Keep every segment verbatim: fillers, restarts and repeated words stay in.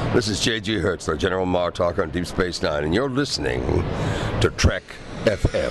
This is J G Hertzler, General Martok on Deep Space Nine, and you're listening to Trek F M.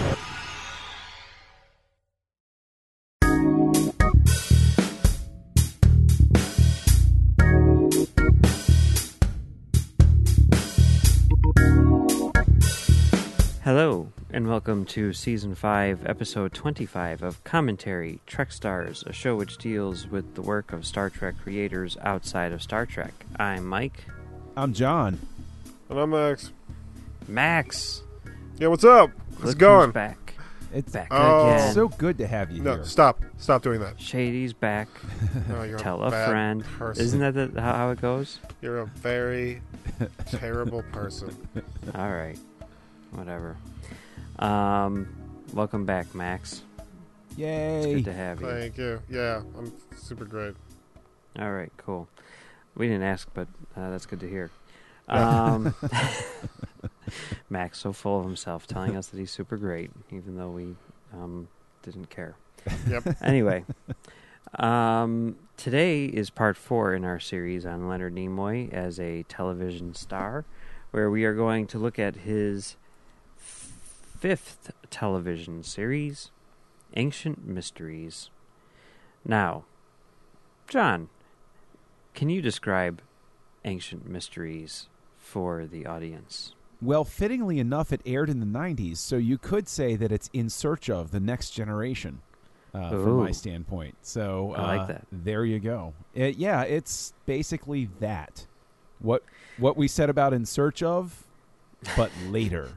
Hello, and welcome to Season five, Episode twenty-five of Commentary, Trek Stars, a show which deals with the work of Star Trek creators outside of Star Trek. I'm Mike. I'm John. And I'm Max. Max! Yeah, what's up? How's Look it going? who's back. It's Back Oh. again. so good to have you No, here. stop. Stop doing that. Shady's back. No, you're Tell a, a bad friend. person. Isn't that the, how, how it goes? You're a very terrible person. All right. Whatever. Um, welcome back, Max. It's Yay. good to have you. Thank you. Yeah, I'm super great. All right, cool. We didn't ask, but uh, that's good to hear. Um, Max, so full of himself, telling us that he's super great, even though we um, didn't care. Yep. Anyway, um, today is part four in our series on Leonard Nimoy as a television star, where we are going to look at his fifth television series, Ancient Mysteries. Now, John, can you describe Ancient Mysteries for the audience? Well, fittingly enough, it aired in the nineties, so you could say that it's in search of the next generation, uh, from my Ooh. standpoint. So I like uh, that. There you go. It, yeah, it's basically that. What what we said about In Search Of, but later.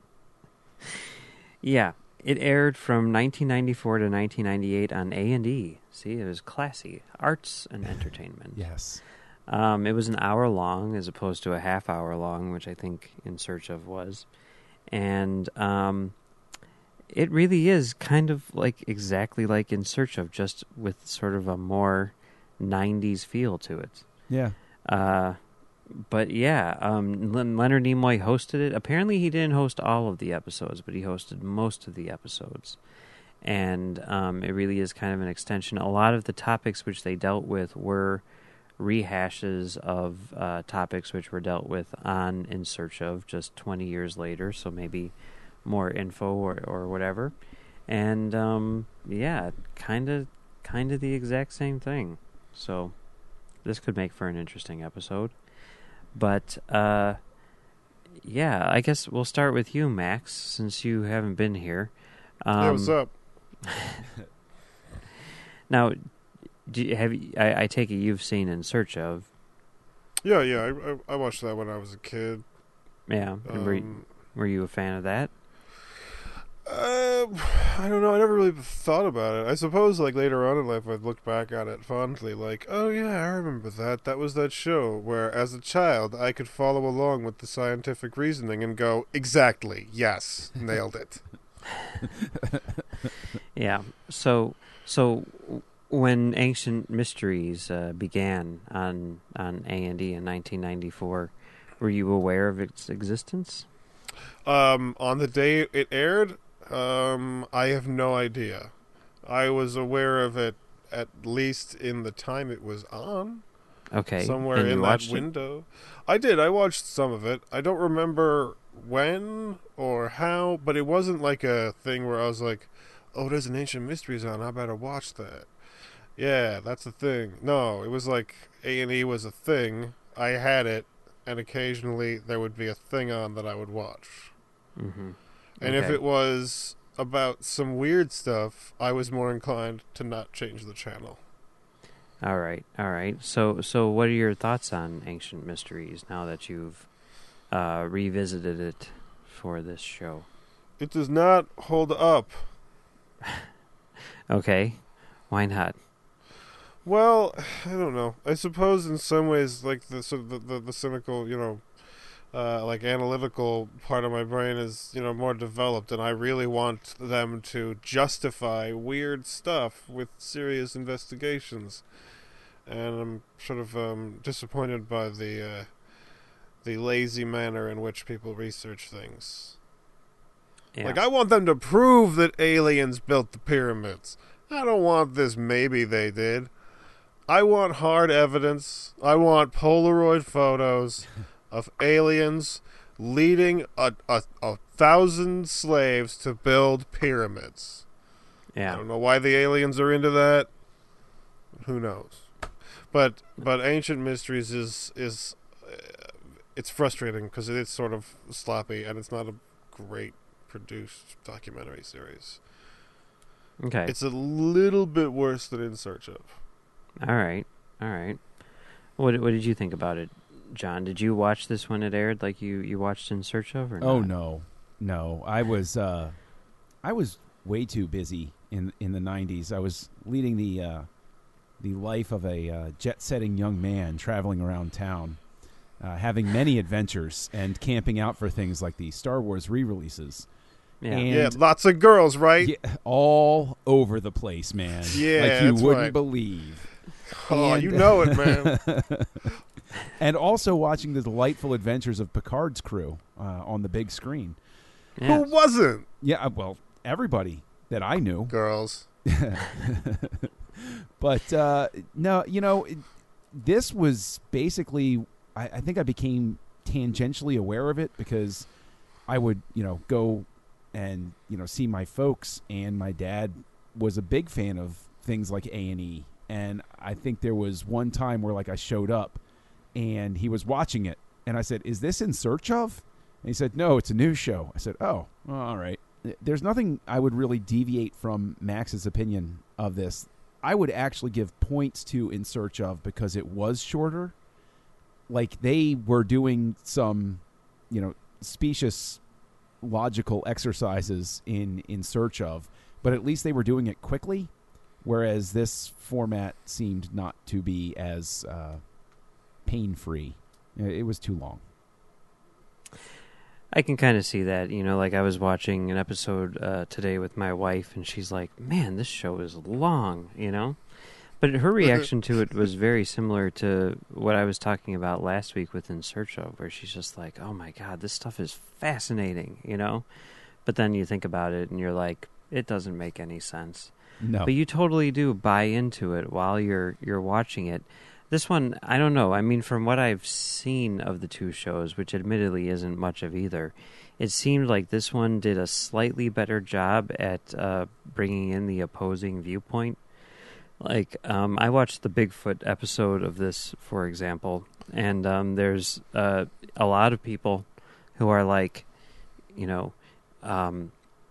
Yeah, it aired from nineteen ninety-four to nineteen ninety-eight on A and E. See, it was classy. Arts and entertainment. Yes. Um, it was an hour long as opposed to a half hour long, which I think In Search Of was. And um, it really is kind of like exactly like In Search Of, just with sort of a more nineties feel to it. Yeah. Uh, but yeah, um, Len- Leonard Nimoy hosted it. Apparently he didn't host all of the episodes, but he hosted most of the episodes. And um, it really is kind of an extension. A lot of the topics which they dealt with were rehashes of uh, topics which were dealt with on In Search Of just twenty years later, so maybe more info or, or whatever. And um, yeah, kind of kind of the exact same thing. So this could make for an interesting episode. But uh, yeah, I guess we'll start with you, Max, since you haven't been here. Um, Hey, what's up? Now, do you, have you, I, I take it you've seen In Search Of? Yeah, yeah. I, I, I watched that when I was a kid. Yeah, and were, Um, were you a fan of that? uh, I don't know. I never really thought about it. I suppose, like, later on in life, I've looked back at it fondly. Like, oh, yeah, I remember that. That was that show where, as a child, I could follow along with the scientific reasoning and go, exactly, yes, nailed it. Yeah. So, so when Ancient Mysteries uh, began on on A and E in nineteen ninety-four, were you aware of its existence? Um, on the day it aired, um, I have no idea. I was aware of it at least in the time it was on, Okay. somewhere and you in that watched it? window. I did. I watched some of it. I don't remember when or how, but it wasn't like a thing where I was like, "Oh, there's an Ancient Mysteries on. I better watch that." Yeah, that's the thing. No, it was like A and E was a thing. I had it, and occasionally there would be a thing on that I would watch. Mm-hmm. And if Okay. it was about some weird stuff, I was more inclined to not change the channel. All right, all right. So, so what are your thoughts on Ancient Mysteries now that you've uh, revisited it for this show? It does not hold up. Okay, why not? Well, I don't know. I suppose in some ways, like the sort of the, the, the cynical, you know, uh, like analytical part of my brain is, you know, more developed, and I really want them to justify weird stuff with serious investigations. And I'm sort of um, disappointed by the uh, the lazy manner in which people research things. Yeah. Like, I want them to prove that aliens built the pyramids. I don't want this maybe they did. I want hard evidence. I want Polaroid photos of aliens leading a, a, a thousand slaves to build pyramids. Yeah. I don't know why the aliens are into that. Who knows? But but Ancient Mysteries is is uh, it's frustrating because it's sort of sloppy and it's not a great produced documentary series. Okay. It's a little bit worse than In Search of. All right. All right. What what did you think about it, John? Did you watch this when it aired like you, you watched In Search of or not? Oh no. No. I was uh I was way too busy in in the nineties. I was leading the uh the life of a uh, jet-setting young man traveling around town, uh, having many adventures and camping out for things like the Star Wars re-releases. Yeah. And Yeah, lots of girls, right? yeah, all over the place, man. Yeah, like you that's wouldn't right. believe. Oh, And- you know it, man. And also watching the delightful adventures of Picard's crew uh, on the big screen. Yeah. Who wasn't? Yeah, uh, well, everybody that I knew. Girls. But uh, no, you know, it, this was basically, I, I think I became tangentially aware of it because I would, you know, go and, you know, see my folks, and my dad was a big fan of things like A and E. And I think there was one time where, like, I showed up and he was watching it, and I said, "Is this In Search of?" And he said, "No, it's a news show." I said, "Oh, well, all right." There's nothing I would really deviate from Max's opinion of this. I would actually give points to In Search of because it was shorter. Like, they were doing some, you know, specious logical exercises in In Search of, but at least they were doing it quickly, whereas this format seemed not to be as uh, pain-free. It was too long. I can kind of see that, you know, like I was watching an episode uh, today with my wife, and she's like, "Man, this show is long," you know? But her reaction to it was very similar to what I was talking about last week with In Search of, where she's just like, "Oh my God, this stuff is fascinating," you know? But then you think about it, and you're like, it doesn't make any sense. No. But you totally do buy into it while you're you're watching it. This one, I don't know. I mean, from what I've seen of the two shows, which admittedly isn't much of either, it seemed like this one did a slightly better job at uh, bringing in the opposing viewpoint. Like, um, I watched the Bigfoot episode of this, for example, and um, there's uh, a lot of people who are like, you know, um,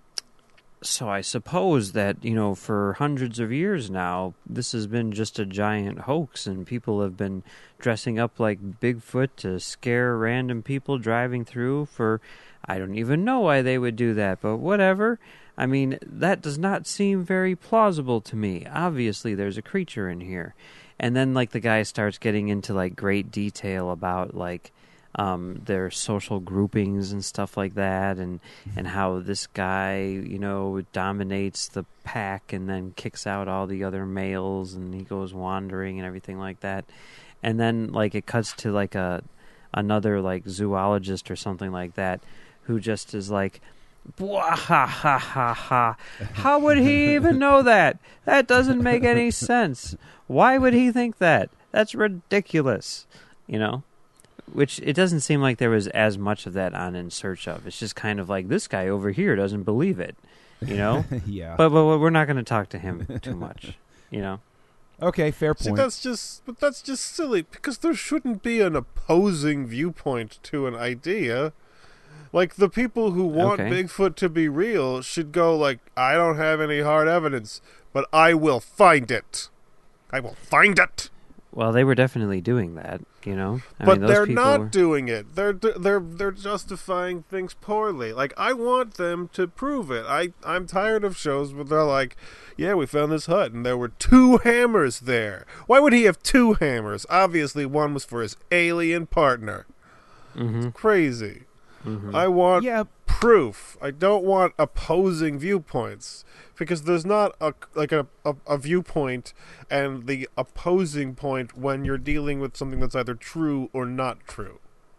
so I suppose that, you know, for hundreds of years now, this has been just a giant hoax, and people have been dressing up like Bigfoot to scare random people driving through for, I don't even know why they would do that, but whatever. I mean, that does not seem very plausible to me. Obviously, there's a creature in here. And then, like, the guy starts getting into, like, great detail about, like, Um, their social groupings and stuff like that, and, and how this guy, you know, dominates the pack and then kicks out all the other males, and he goes wandering and everything like that. And then, like, it cuts to, like, a another, like, zoologist or something like that who just is like, "Bwah, ha, ha, ha, ha. How would he even know that? That doesn't make any sense. Why would he think that? That's ridiculous," you know? Which it doesn't seem like there was as much of that on In Search of. It's just kind of like, this guy over here doesn't believe it, you know? Yeah. But, but we're not going to talk to him too much, you know? Okay, fair See, point. that's just, but that's just silly because there shouldn't be an opposing viewpoint to an idea. Like, the people who want Okay. Bigfoot to be real should go like, "I don't have any hard evidence, but I will find it. I will find it." Well, they were definitely doing that, you know? I But mean, those they're people not were- doing it. They're they're they're justifying things poorly. Like, I want them to prove it. I I'm tired of shows where they're like, "Yeah, we found this hut and there were two hammers there." Why would he have two hammers? Obviously, one was for his alien partner. Mhm. Crazy. Mhm. I want yeah, proof. I don't want opposing viewpoints because there's not a like a, a, a viewpoint and the opposing point when you're dealing with something that's either true or not true.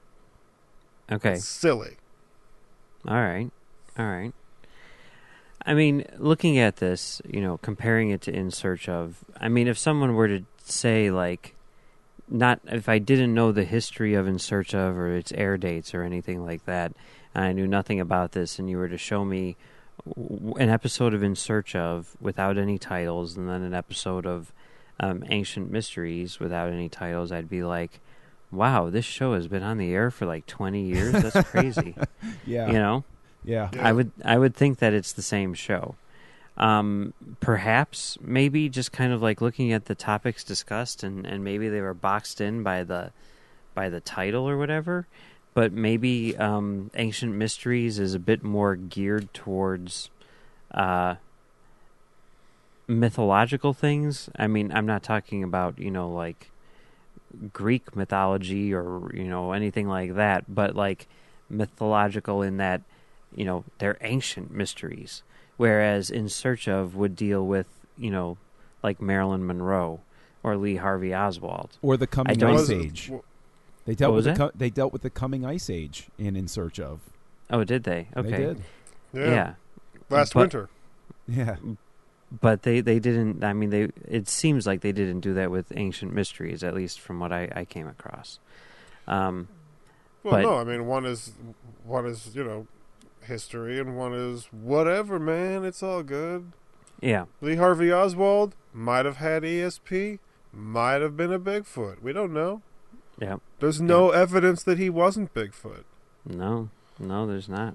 Okay. It's silly. All right. All right. I mean, looking at this, you know, comparing it to In Search of, I mean, if someone were to just say like, not if I didn't know the history of In Search Of or its air dates or anything like that, and I knew nothing about this, and you were to show me an episode of In Search Of without any titles, and then an episode of um, Ancient Mysteries without any titles, I'd be like, wow, this show has been on the air for like twenty years. That's crazy. Yeah. You know? Yeah. Yeah. I would I would think that it's the same show. Um, perhaps, maybe just kind of like looking at the topics discussed, and, and maybe they were boxed in by the by the title or whatever. But maybe um, Ancient Mysteries is a bit more geared towards uh, mythological things. I mean, I'm not talking about, you know, like Greek mythology or, you know, anything like that, but like mythological in that, you know, they're ancient mysteries. Whereas In Search Of would deal with, you know, like Marilyn Monroe or Lee Harvey Oswald. Or the coming don't- ice age. They dealt What with was the co- they dealt with the coming ice age in In Search Of. Oh, did they? Okay. They did. Yeah. Yeah. Last But- winter. Yeah. But they, they didn't, I mean, they. It seems like they didn't do that with Ancient Mysteries, at least from what I, I came across. Um, Well, but- no, I mean one is one is you know history, and one is whatever. Man, it's all good. yeah. Lee Harvey Oswald might have had E S P, might have been a Bigfoot. We don't know. Yeah. There's no evidence that he wasn't Bigfoot. No, no, there's not.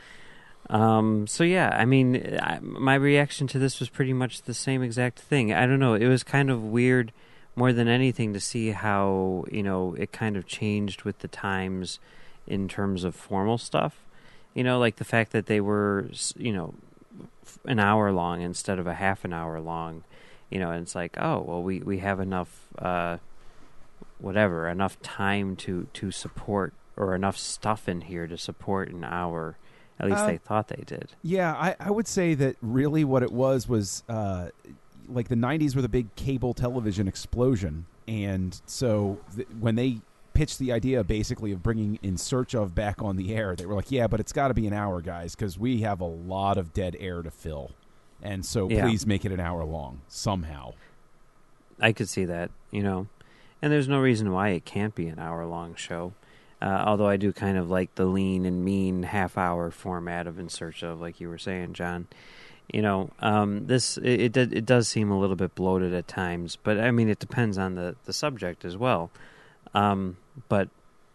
Um, so yeah, I mean, I, my reaction to this was pretty much the same exact thing. I don't know. It was kind of weird, more than anything, to see how, you know, it kind of changed with the times in terms of formal stuff. You know, like the fact that they were, you know, an hour long instead of a half an hour long. You know, and it's like, oh, well, we, we have enough, uh, whatever, enough time to, to support, or enough stuff in here to support an hour. At least Uh, they thought they did. Yeah, I, I would say that really what it was was uh, like the nineties were the big cable television explosion. And so th- when they pitched the idea basically of bringing In Search Of back on the air, they were like, yeah, but it's got to be an hour, guys, because we have a lot of dead air to fill. And so Yeah. please make it an hour long somehow. I could see that, you know. And there's no reason why it can't be an hour-long show. Uh, although I do kind of like the lean and mean half-hour format of In Search Of, like you were saying, John. You know, um, this it, it did- it does seem a little bit bloated at times, but I mean it depends on the, the subject as well. Um, but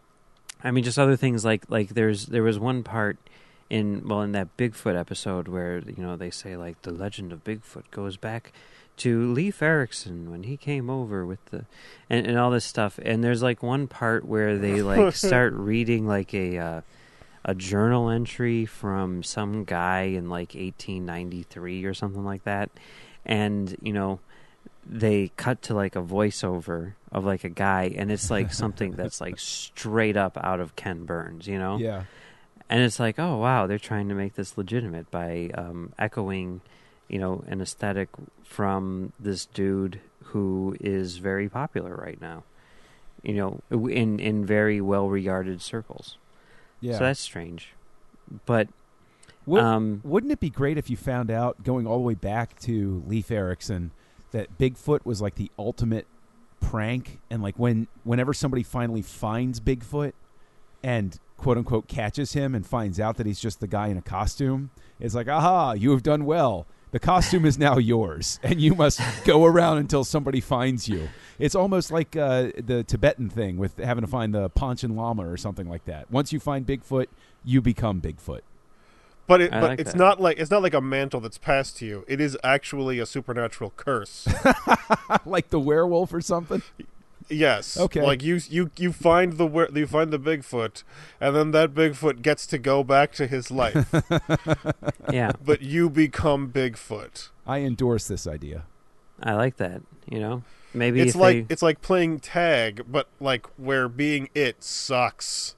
I mean, just other things like like there's there was one part in well in that Bigfoot episode where, you know, they say like the legend of Bigfoot goes back to Leif Erikson when he came over with the and, and all this stuff. And there's like one part where they like start reading like a uh, a journal entry from some guy in like eighteen ninety-three or something like that. And, you know, they cut to like a voiceover of like a guy, and it's like something that's like straight up out of Ken Burns, you know? Yeah. And it's like, oh wow, they're trying to make this legitimate by um, echoing, you know, an aesthetic from this dude who is very popular right now, you know, in in very well regarded circles. Yeah. So that's strange, but Would, um, wouldn't it be great if you found out, going all the way back to Leif Erikson, that Bigfoot was like the ultimate prank, and like when whenever somebody finally finds Bigfoot and quote unquote catches him and finds out that he's just the guy in a costume, it's like, aha, you have done well. The costume is now yours, and you must go around until somebody finds you. It's almost like uh, the Tibetan thing with having to find the Panchen Lama or something like that. Once you find Bigfoot, you become Bigfoot. But it, I but like it's that. not like it's not like a mantle that's passed to you. It is actually a supernatural curse. Like the werewolf or something. Yes. Okay. Like you you you find the wer- you find the Bigfoot, and then that Bigfoot gets to go back to his life, yeah, but you become Bigfoot. I endorse this idea. I like that. You know, maybe It's if like they, it's like playing tag, but like where being it sucks.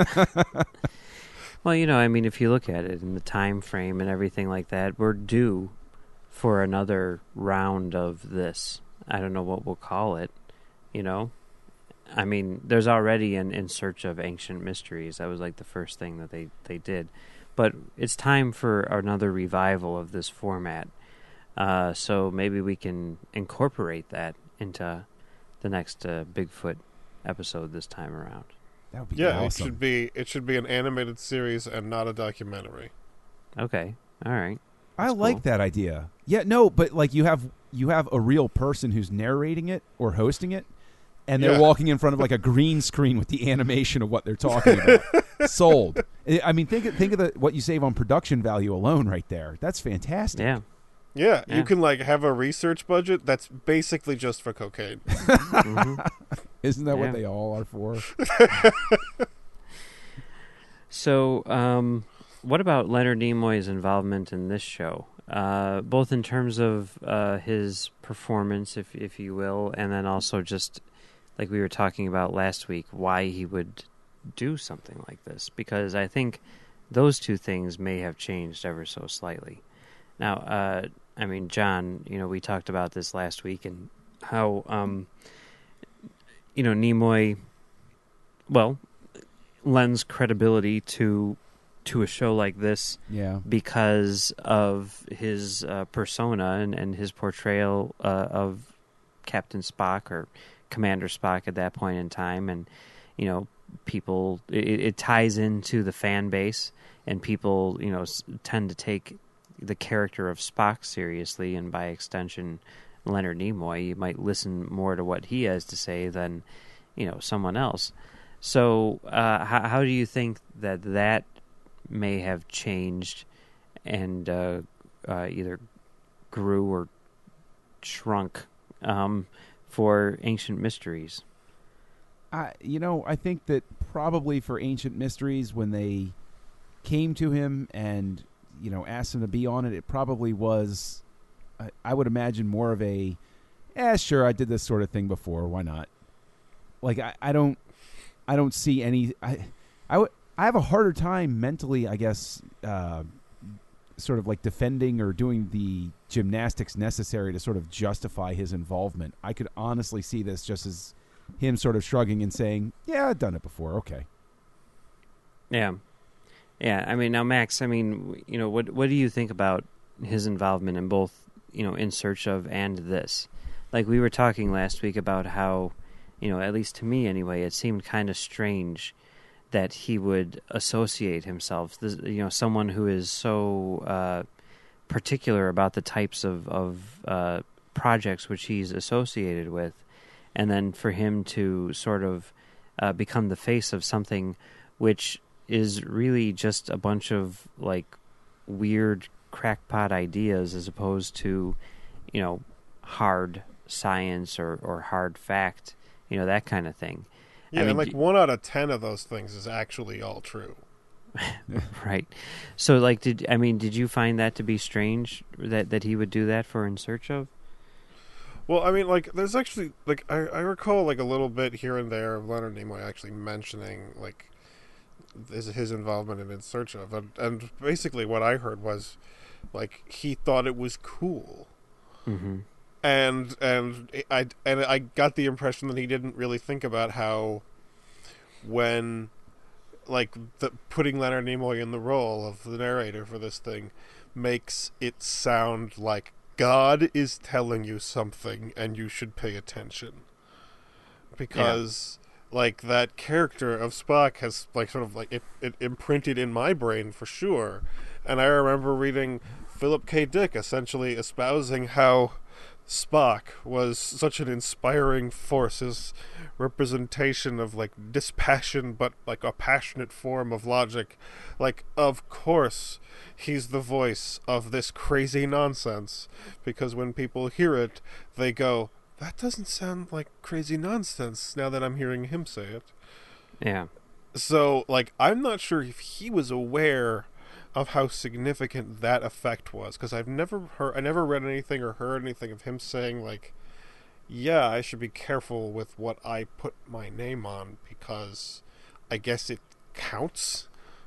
well, you know, I mean, if you look at it in the time frame and everything like that, we're due for another round of this. I don't know what we'll call it. You know, I mean, there's already an In Search Of Ancient Mysteries. That was like the first thing that they, they did. But it's time for another revival of this format. Uh, so maybe we can incorporate that into the next uh, Bigfoot episode this time around. That would be Yeah, awesome. it should be it should be an animated series and not a documentary. Okay, all right. I That's like cool. that idea. Yeah, no, but like you have you have a real person who's narrating it or hosting it, and they're Yeah. walking in front of like a green screen with the animation of what they're talking about. Sold. I I mean, think of, think of the what you save on production value alone, right there. That's fantastic. Yeah. Yeah, Yeah. you can like have a research budget that's basically just for cocaine. hmm Isn't that Yeah. what they all are for? So, um, what about Leonard Nimoy's involvement in this show? Uh, both in terms of uh, his performance, if if you will, and then also just like we were talking about last week, why he would do something like this. Because I think those two things may have changed ever so slightly. Now, uh, I mean, John, you know, we talked about this last week and how, um, you know, Nimoy, well, lends credibility to to a show like this Yeah. because of his uh, persona and, and his portrayal uh, of Captain Spock or Commander Spock at that point in time. And, you know, people, it, it ties into the fan base, and people, you know, s- tend to take the character of Spock seriously, and by extension, Leonard Nimoy. You might listen more to what he has to say than, you know, someone else. So, uh, how, how do you think that that may have changed and uh, uh, either grew or shrunk um, for Ancient Mysteries? I, you know, I think that probably for Ancient Mysteries, when they came to him and, you know, asked him to be on it, it probably was, I, I would imagine, more of a, yeah, sure, I did this sort of thing before, why not? Like, I, I don't, I don't see any, I, I, w- I have a harder time mentally, I guess, uh, sort of like defending or doing the gymnastics necessary to sort of justify his involvement. I could honestly see this just as him sort of shrugging and saying, yeah, I've done it before. Okay. Yeah. Yeah, I mean, now, Max, I mean, you know, what what do you think about his involvement in both, you know, In Search of and this? Like, we were talking last week about how, you know, at least to me anyway, it seemed kind of strange that he would associate himself, this, you know, someone who is so uh, particular about the types of, of uh, projects which he's associated with, and then for him to sort of uh, become the face of something which is really just a bunch of, like, weird crackpot ideas as opposed to, you know, hard science or, or hard fact, you know, that kind of thing. Yeah, I mean, and like d- one out of ten of those things is actually all true. Right. So, like, did I mean, did you find that to be strange that, that he would do that for In Search of? Well, I mean, like, there's actually, like, I, I recall, like, a little bit here and there of Leonard Nimoy actually mentioning, like, his, his involvement in In Search of. And, and basically what I heard was, like, he thought it was cool. Mm-hmm. And, and, I, and I got the impression that he didn't really think about how when, like, the, putting Leonard Nimoy in the role of the narrator for this thing makes it sound like God is telling you something and you should pay attention. Because, yeah. like, that character of Spock has, like, sort of, like, it, it imprinted in my brain for sure. And I remember reading Philip K. Dick essentially espousing how Spock was such an inspiring force, his representation of, like, dispassion, but, like, a passionate form of logic. Like, of course, he's the voice of this crazy nonsense, because when people hear it, they go, that doesn't sound like crazy nonsense now that I'm hearing him say it. Yeah. So, like, I'm not sure if he was aware of how significant that effect was, because I've never heard, I never read anything or heard anything of him saying, like, yeah, I should be careful with what I put my name on, because I guess it counts.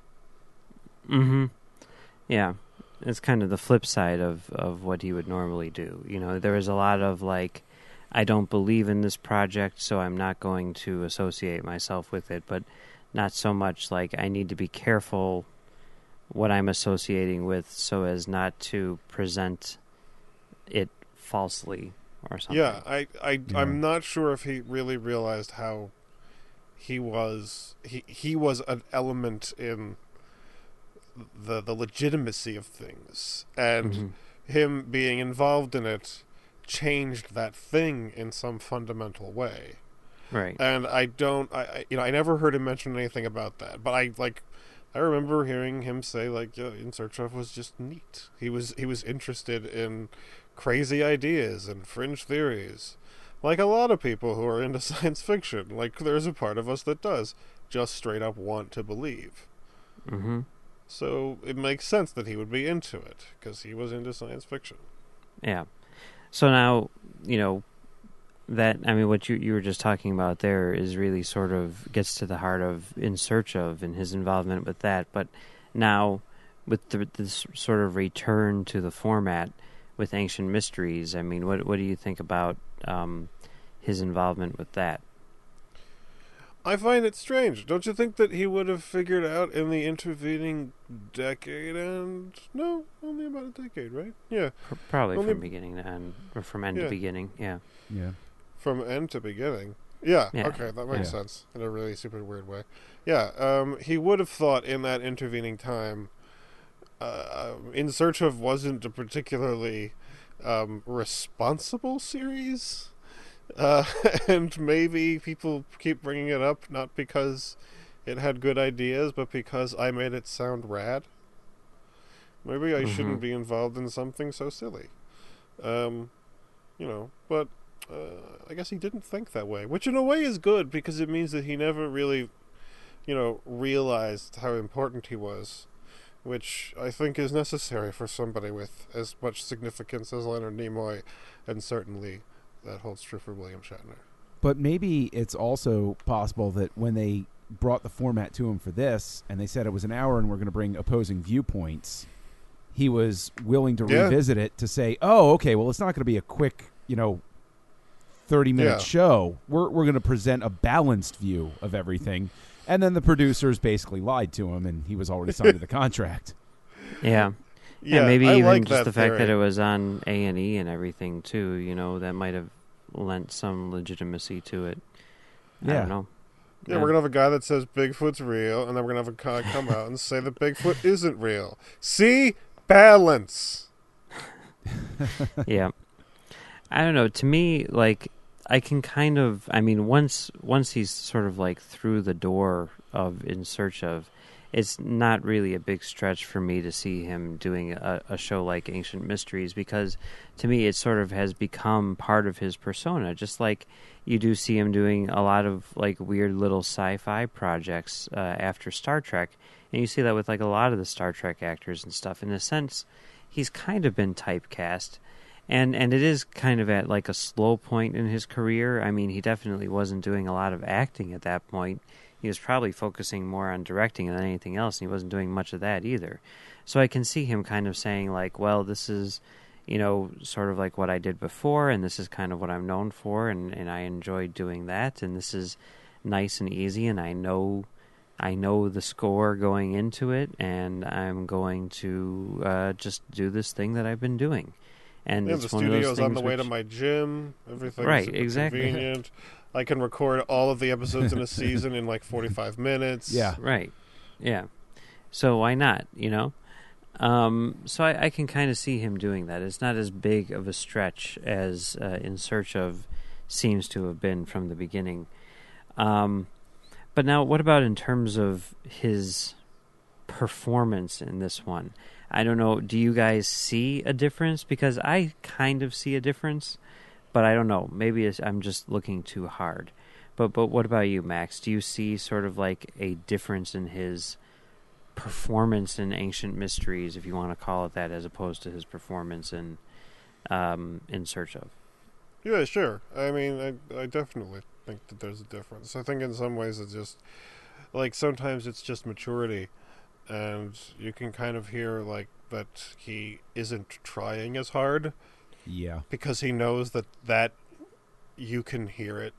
Mm-hmm. Yeah. It's kind of the flip side of, of what he would normally do. You know, there is a lot of, like, I don't believe in this project, so I'm not going to associate myself with it, but not so much like I need to be careful what I'm associating with so as not to present it falsely or something. Yeah, I, I, Yeah. I'm not sure if he really realized how he was he he was an element in the the legitimacy of things, and Mhm. him being involved in it changed that thing in some fundamental way. Right. And I don't, I, I you know, I never heard him mention anything about that, but I like, I remember hearing him say like, yeah, In Search Of was just neat. He was he was interested in crazy ideas and fringe theories, like a lot of people who are into science fiction. Like there's a part of us that does just straight up want to believe. Mm-hmm. So it makes sense that he would be into it because he was into science fiction. Yeah. So now, you know, that, I mean, what you, you were just talking about there is really sort of gets to the heart of In Search Of and his involvement with that. But now, with the, this sort of return to the format with Ancient Mysteries, I mean, what what do you think about um, his involvement with that? I find it strange. Don't you think that he would have figured out in the intervening decade and... No, only about a decade, right? Yeah. P- Probably Only- from beginning to end, or from end Yeah. to beginning, yeah. Yeah. From end to beginning. Yeah, Yeah. okay, that makes Yeah. sense. In a really super weird way. Yeah, um, he would have thought in that intervening time, uh, In Search Of wasn't a particularly um, responsible series. Uh, and maybe people keep bringing it up not because it had good ideas, but because I made it sound rad. Maybe I Mhm. shouldn't be involved in something so silly. Um, you know, but uh, I guess he didn't think that way, which in a way is good because it means that he never really, you know, realized how important he was, which I think is necessary for somebody with as much significance as Leonard Nimoy, and certainly that holds true for William Shatner. But maybe it's also possible that when they brought the format to him for this, and they said it was an hour and we're going to bring opposing viewpoints, he was willing to Yeah. revisit it to say, "Oh, okay, well, it's not going to be a quick, you know, thirty-minute Yeah. show. We're we're going to present a balanced view of everything." And then the producers basically lied to him, and he was already signed to the contract. Yeah. Yeah, and maybe I even like just that the fact that theory. it was on A and E and everything too, you know, that might have lent some legitimacy to it. I Yeah. don't know. Yeah, we're gonna have a guy that says Bigfoot's real, and then we're gonna have a guy come out and say that Bigfoot isn't real. See, balance. Yeah. I don't know. To me, like, I can kind of, I mean, once once he's sort of like through the door of In Search Of, it's not really a big stretch for me to see him doing a, a show like Ancient Mysteries, because to me it sort of has become part of his persona, just like you do see him doing a lot of like weird little sci-fi projects uh, after Star Trek, and you see that with like a lot of the Star Trek actors and stuff. In a sense, he's kind of been typecast. And and it is kind of at like a slow point in his career. I mean, he definitely wasn't doing a lot of acting at that point. He was probably focusing more on directing than anything else, and he wasn't doing much of that either. So I can see him kind of saying like, well, this is, you know, sort of like what I did before, and this is kind of what I'm known for, and, and I enjoyed doing that, and this is nice and easy, and I know I know the score going into it, and I'm going to uh, just do this thing that I've been doing. And Yeah, it's the one of those studio's on the things way which- to my gym. Everything's Right, super exactly. convenient. I can record all of the episodes in a season in like forty-five minutes. Yeah. Right. Yeah. So why not, you know? Um, so I, I can kind of see him doing that. It's not as big of a stretch as uh, In Search Of seems to have been from the beginning. Um, but now, what about in terms of his performance in this one? I don't know. Do you guys see a difference? Because I kind of see a difference, but I don't know. Maybe it's, I'm just looking too hard. But but what about you, Max? Do you see sort of like a difference in his performance in Ancient Mysteries, if you want to call it that, as opposed to his performance in um, In Search Of? Yeah, sure. I mean, I I definitely think that there's a difference. I think in some ways it's just like sometimes it's just maturity, and you can kind of hear like that he isn't trying as hard Yeah. because he knows that that you can hear it,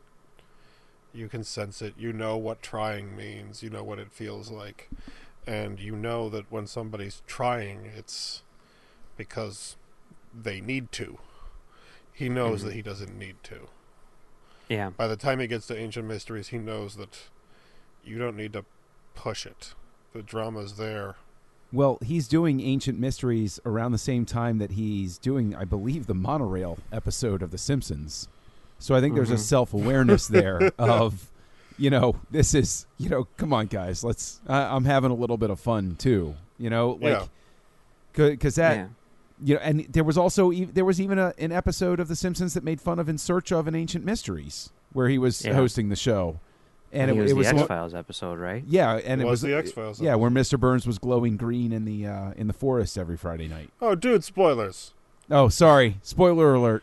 you can sense it, you know what trying means, you know what it feels like, and you know that when somebody's trying, it's because they need to. he knows Mhm. that he doesn't need to. Yeah. By the time he gets to Ancient Mysteries, he knows that you don't need to push it. The drama's there. Well, he's doing Ancient Mysteries around the same time that he's doing, I believe, the monorail episode of The Simpsons. So I think there's a Mhm. self-awareness there of, you know, this is, you know, come on, guys, let's. Uh, I'm having a little bit of fun too, you know, like, because that, yeah. you know, and there was also e- there was even a, an episode of The Simpsons that made fun of In Search of an Ancient Mysteries, where he was Yeah. hosting the show, and he it, was it the was X Files episode, right? yeah, and It it was was the X-Files yeah, where episode. Mister Burns was glowing green in the uh, in the forest every Friday night. Oh, dude, spoilers. Oh, sorry, spoiler alert.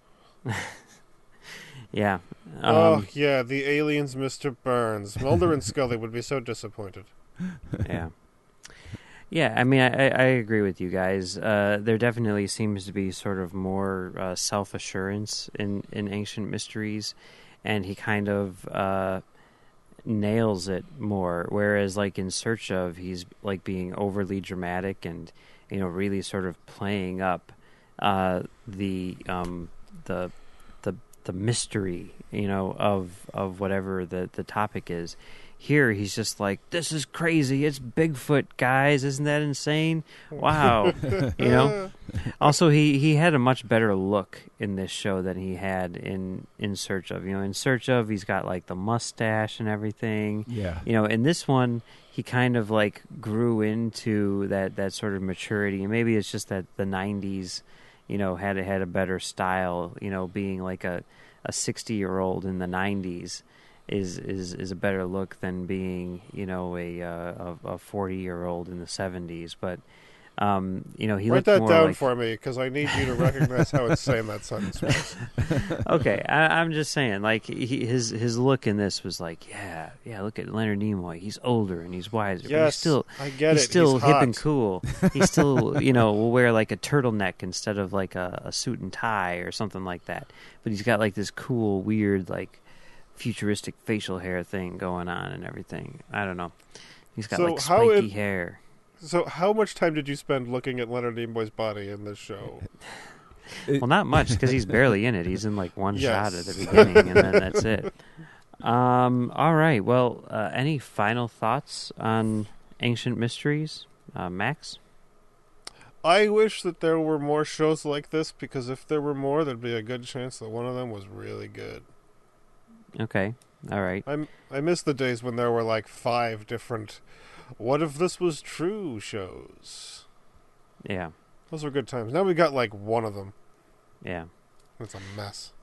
Yeah. oh, Um, yeah, the aliens, Mister Burns. Mulder and Scully would be so disappointed. yeah. Yeah, I mean, I, I agree with you guys. Uh, there definitely seems to be sort of more uh, self-assurance in, in Ancient Mysteries, and he kind of uh, nails it more. Whereas, like, in Search of, he's, like, being overly dramatic and, you know, really sort of playing up uh, the um, the the the mystery, you know, of of whatever the, the topic is. Here, he's just like, this is crazy. It's Bigfoot, guys. Isn't that insane? Wow. You know? Also, he, he had a much better look in this show than he had in, in Search of. You know, in Search of, he's got, like, the mustache and everything. Yeah, You know, in this one, he kind of, like, grew into that, that sort of maturity. And maybe it's just that the nineties, you know, had, had a better style, you know, being like a, a sixty-year-old in the nineties. Is, is is a better look than being, you know, a uh, a forty year old in the seventies. But um, you know, he Write looked that more down like, for me, because I need you to recognize how it's saying that sentence was. okay, I, I'm just saying, like he, his his look in this was like, yeah, yeah. Look at Leonard Nimoy. He's older and he's wiser. But Yes, he's still I get he's it. still He's hip hot. and cool. He still, you know, will wear like a turtleneck instead of like a, a suit and tie or something like that. But he's got like this cool, weird, like futuristic facial hair thing going on and everything. I don't know. He's got So like how spiky it- hair. So, how much time did you spend looking at Leonard Nimoy's body in this show? Well, not much because he's barely in it. He's in like one Yes. shot at the beginning, and then that's it. Um. All right. Well, uh, any final thoughts on Ancient Mysteries, uh, Max? I wish that there were more shows like this, because if there were more, there'd be a good chance that one of them was really good. Okay. All right. I'm, I miss the days when there were like five different "What if this was true" shows. Yeah. Those were good times. Now we got like one of them. Yeah. It's a mess.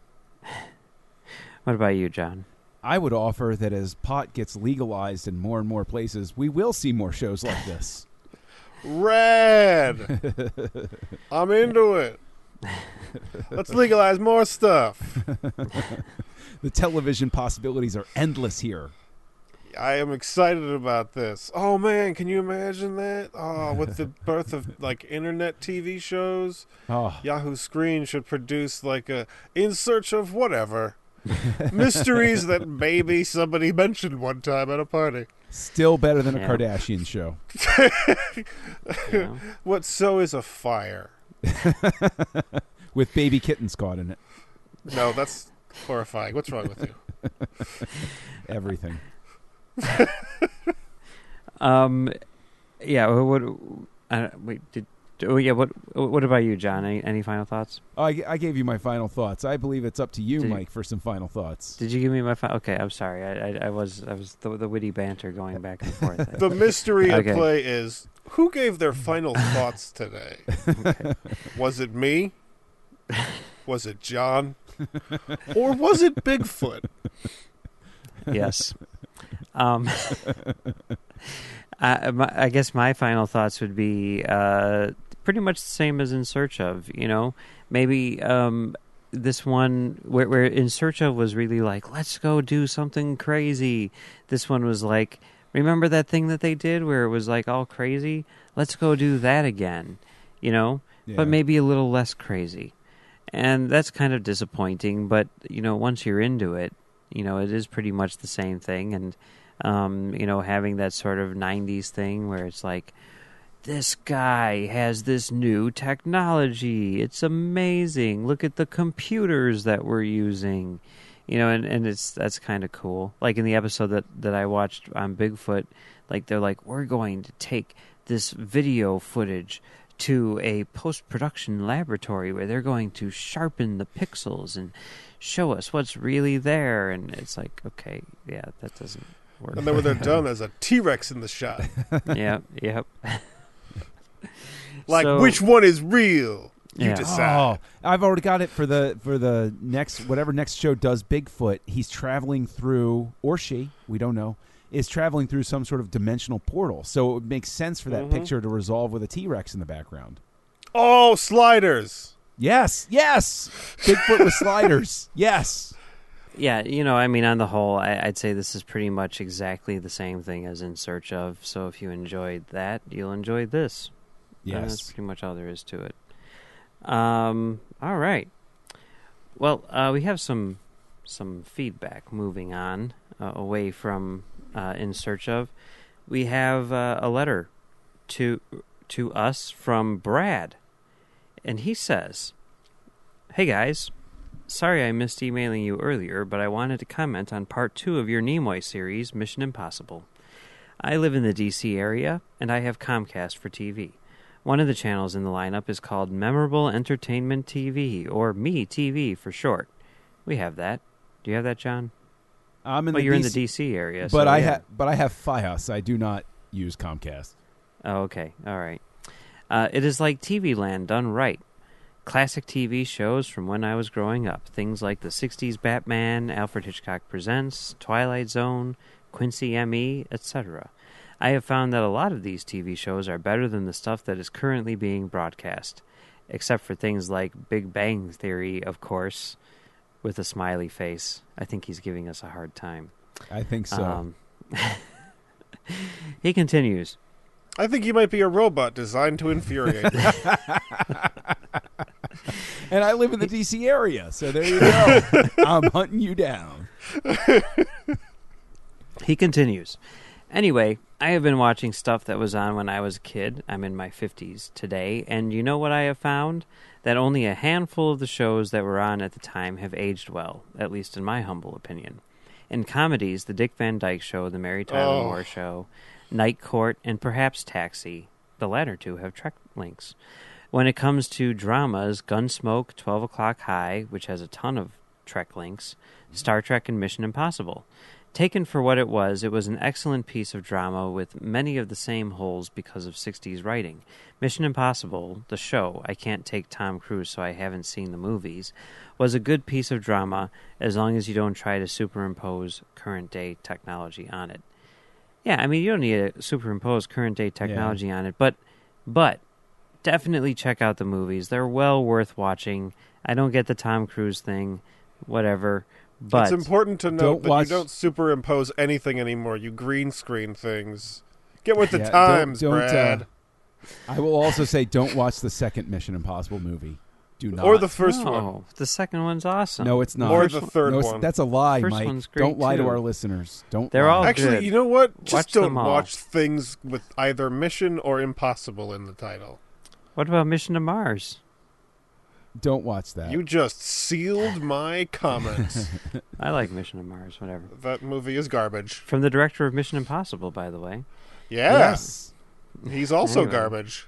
What about you, John? I would offer that as pot gets legalized in more and more places, we will see more shows like this. Rad! I'm into it. Let's legalize more stuff. The television possibilities are endless here. I am excited about this. Oh man, can you imagine that? Oh, with the birth of like internet T V shows, Oh, Yahoo Screen should produce like a In Search of whatever. Mysteries that maybe somebody mentioned one time at a party. still better than a Yeah. Kardashian show. You know? What so is a fire? With baby kittens caught in it. No, that's horrifying. What's wrong with you? Everything. Um. Yeah. What? what uh, wait. Did. Oh yeah. What? What about you, John? Any, any final thoughts? Oh, I, I gave you my final thoughts. I believe it's up to you, Did you- Mike, for some final thoughts. Did you give me my final? Okay. I'm sorry. I, I, I was. I was the, the witty banter going back and forth. The mystery Okay. at play is who gave their final thoughts today? Okay. Was it me? Was it John? Or was it Bigfoot? Yes. Um, I, my, I guess my final thoughts would be uh, pretty much the same as In Search of. You know, maybe um, this one where, where In Search of was really like, let's go do something crazy. This one was like, remember that thing that they did where it was like all crazy? Let's go do that again. You know, Yeah. but maybe a little less crazy. And that's kind of disappointing, but, you know, once you're into it, you know, it is pretty much the same thing. And, um, you know, having that sort of nineties thing where it's like, this guy has this new technology. It's amazing. Look at the computers that we're using. You know, and, and it's that's kind of cool. Like in the episode that, that I watched on Bigfoot, like they're like, we're going to take this video footage to a post-production laboratory where they're going to sharpen the pixels and show us what's really there. And it's like, okay, yeah, that doesn't work. And then when they're done, there's a T-Rex in the shot. Yep, yep. Like, So- which one is real? You Yeah. decide. Oh, I've already got it for the for the next whatever next show does Bigfoot. He's traveling through, or she, we don't know, is traveling through some sort of dimensional portal. So it would make sense for that Mhm. picture to resolve with a T-Rex in the background. Oh, sliders. Yes, yes, Bigfoot with sliders. Yes. Yeah, you know, I mean, on the whole, I, I'd say this is pretty much exactly the same thing as In Search Of. So if you enjoyed that, you'll enjoy this. And that's Yes. pretty much all there is to it. Um, all right. Well, uh, we have some some feedback moving on uh, away from uh, In Search Of. We have uh, a letter to to us from Brad, and he says, "Hey guys, sorry I missed emailing you earlier, but I wanted to comment on part two of your Nimoy series, Mission Impossible. I live in the D C area, and I have Comcast for T V. One of the channels in the lineup is called Memorable Entertainment T V, or Me T V for short. We have that. Do you have that, John? I'm in Well, the you're D C, in the D C area. but so I yeah. have but I have Fios. I do not use Comcast. Oh, okay. All right. Uh, it is like T V Land done right. Classic T V shows from when I was growing up. Things like the sixties Batman, Alfred Hitchcock Presents, Twilight Zone, Quincy M E, et cetera. I have found that a lot of these T V shows are better than the stuff that is currently being broadcast. Except for things like Big Bang Theory, of course, with a smiley face. I think he's giving us a hard time. I think so. Um, he continues. I think he might be a robot designed to infuriate me. And I live in the D C area, so there you go. I'm hunting you down. He continues. Anyway, I have been watching stuff that was on when I was a kid. I'm in my fifties today, and you know what I have found? That only a handful of the shows that were on at the time have aged well, at least in my humble opinion. In comedies, The Dick Van Dyke Show, The Mary Tyler Oh. Moore Show, Night Court, and perhaps Taxi. The latter two have Trek links. When it comes to dramas, Gunsmoke, twelve O'Clock High, which has a ton of Trek links, Star Trek, and Mission Impossible. Taken for what it was, it was an excellent piece of drama with many of the same holes because of sixties writing. Mission Impossible, the show, I can't take Tom Cruise so I haven't seen the movies, was a good piece of drama as long as you don't try to superimpose current-day technology on it. Yeah, I mean, you don't need to superimpose current-day technology on it, but but definitely check out the movies. They're well worth watching. I don't get the Tom Cruise thing, whatever. But It's important to note Don't that watch- you don't superimpose anything anymore. You green screen things. Get with the Yeah, don't- times, don't, uh, Brad. I will also say, don't watch the second Mission Impossible movie. Do not. Or the first no, one. the second one's awesome. No, it's not. Or First the one- third No, it's- one. That's a lie, First Mike. one's great, Don't lie to too. our listeners. Don't. They're lie. all Actually, good. you know what? Just Watch don't them all. watch things with either Mission or Impossible in the title. What about Mission to Mars? Don't watch that. You just sealed my comments. I like Mission to Mars, whatever. That movie is garbage. From the director of Mission Impossible, by the way. Yeah, Yes. he's also Anyway. garbage.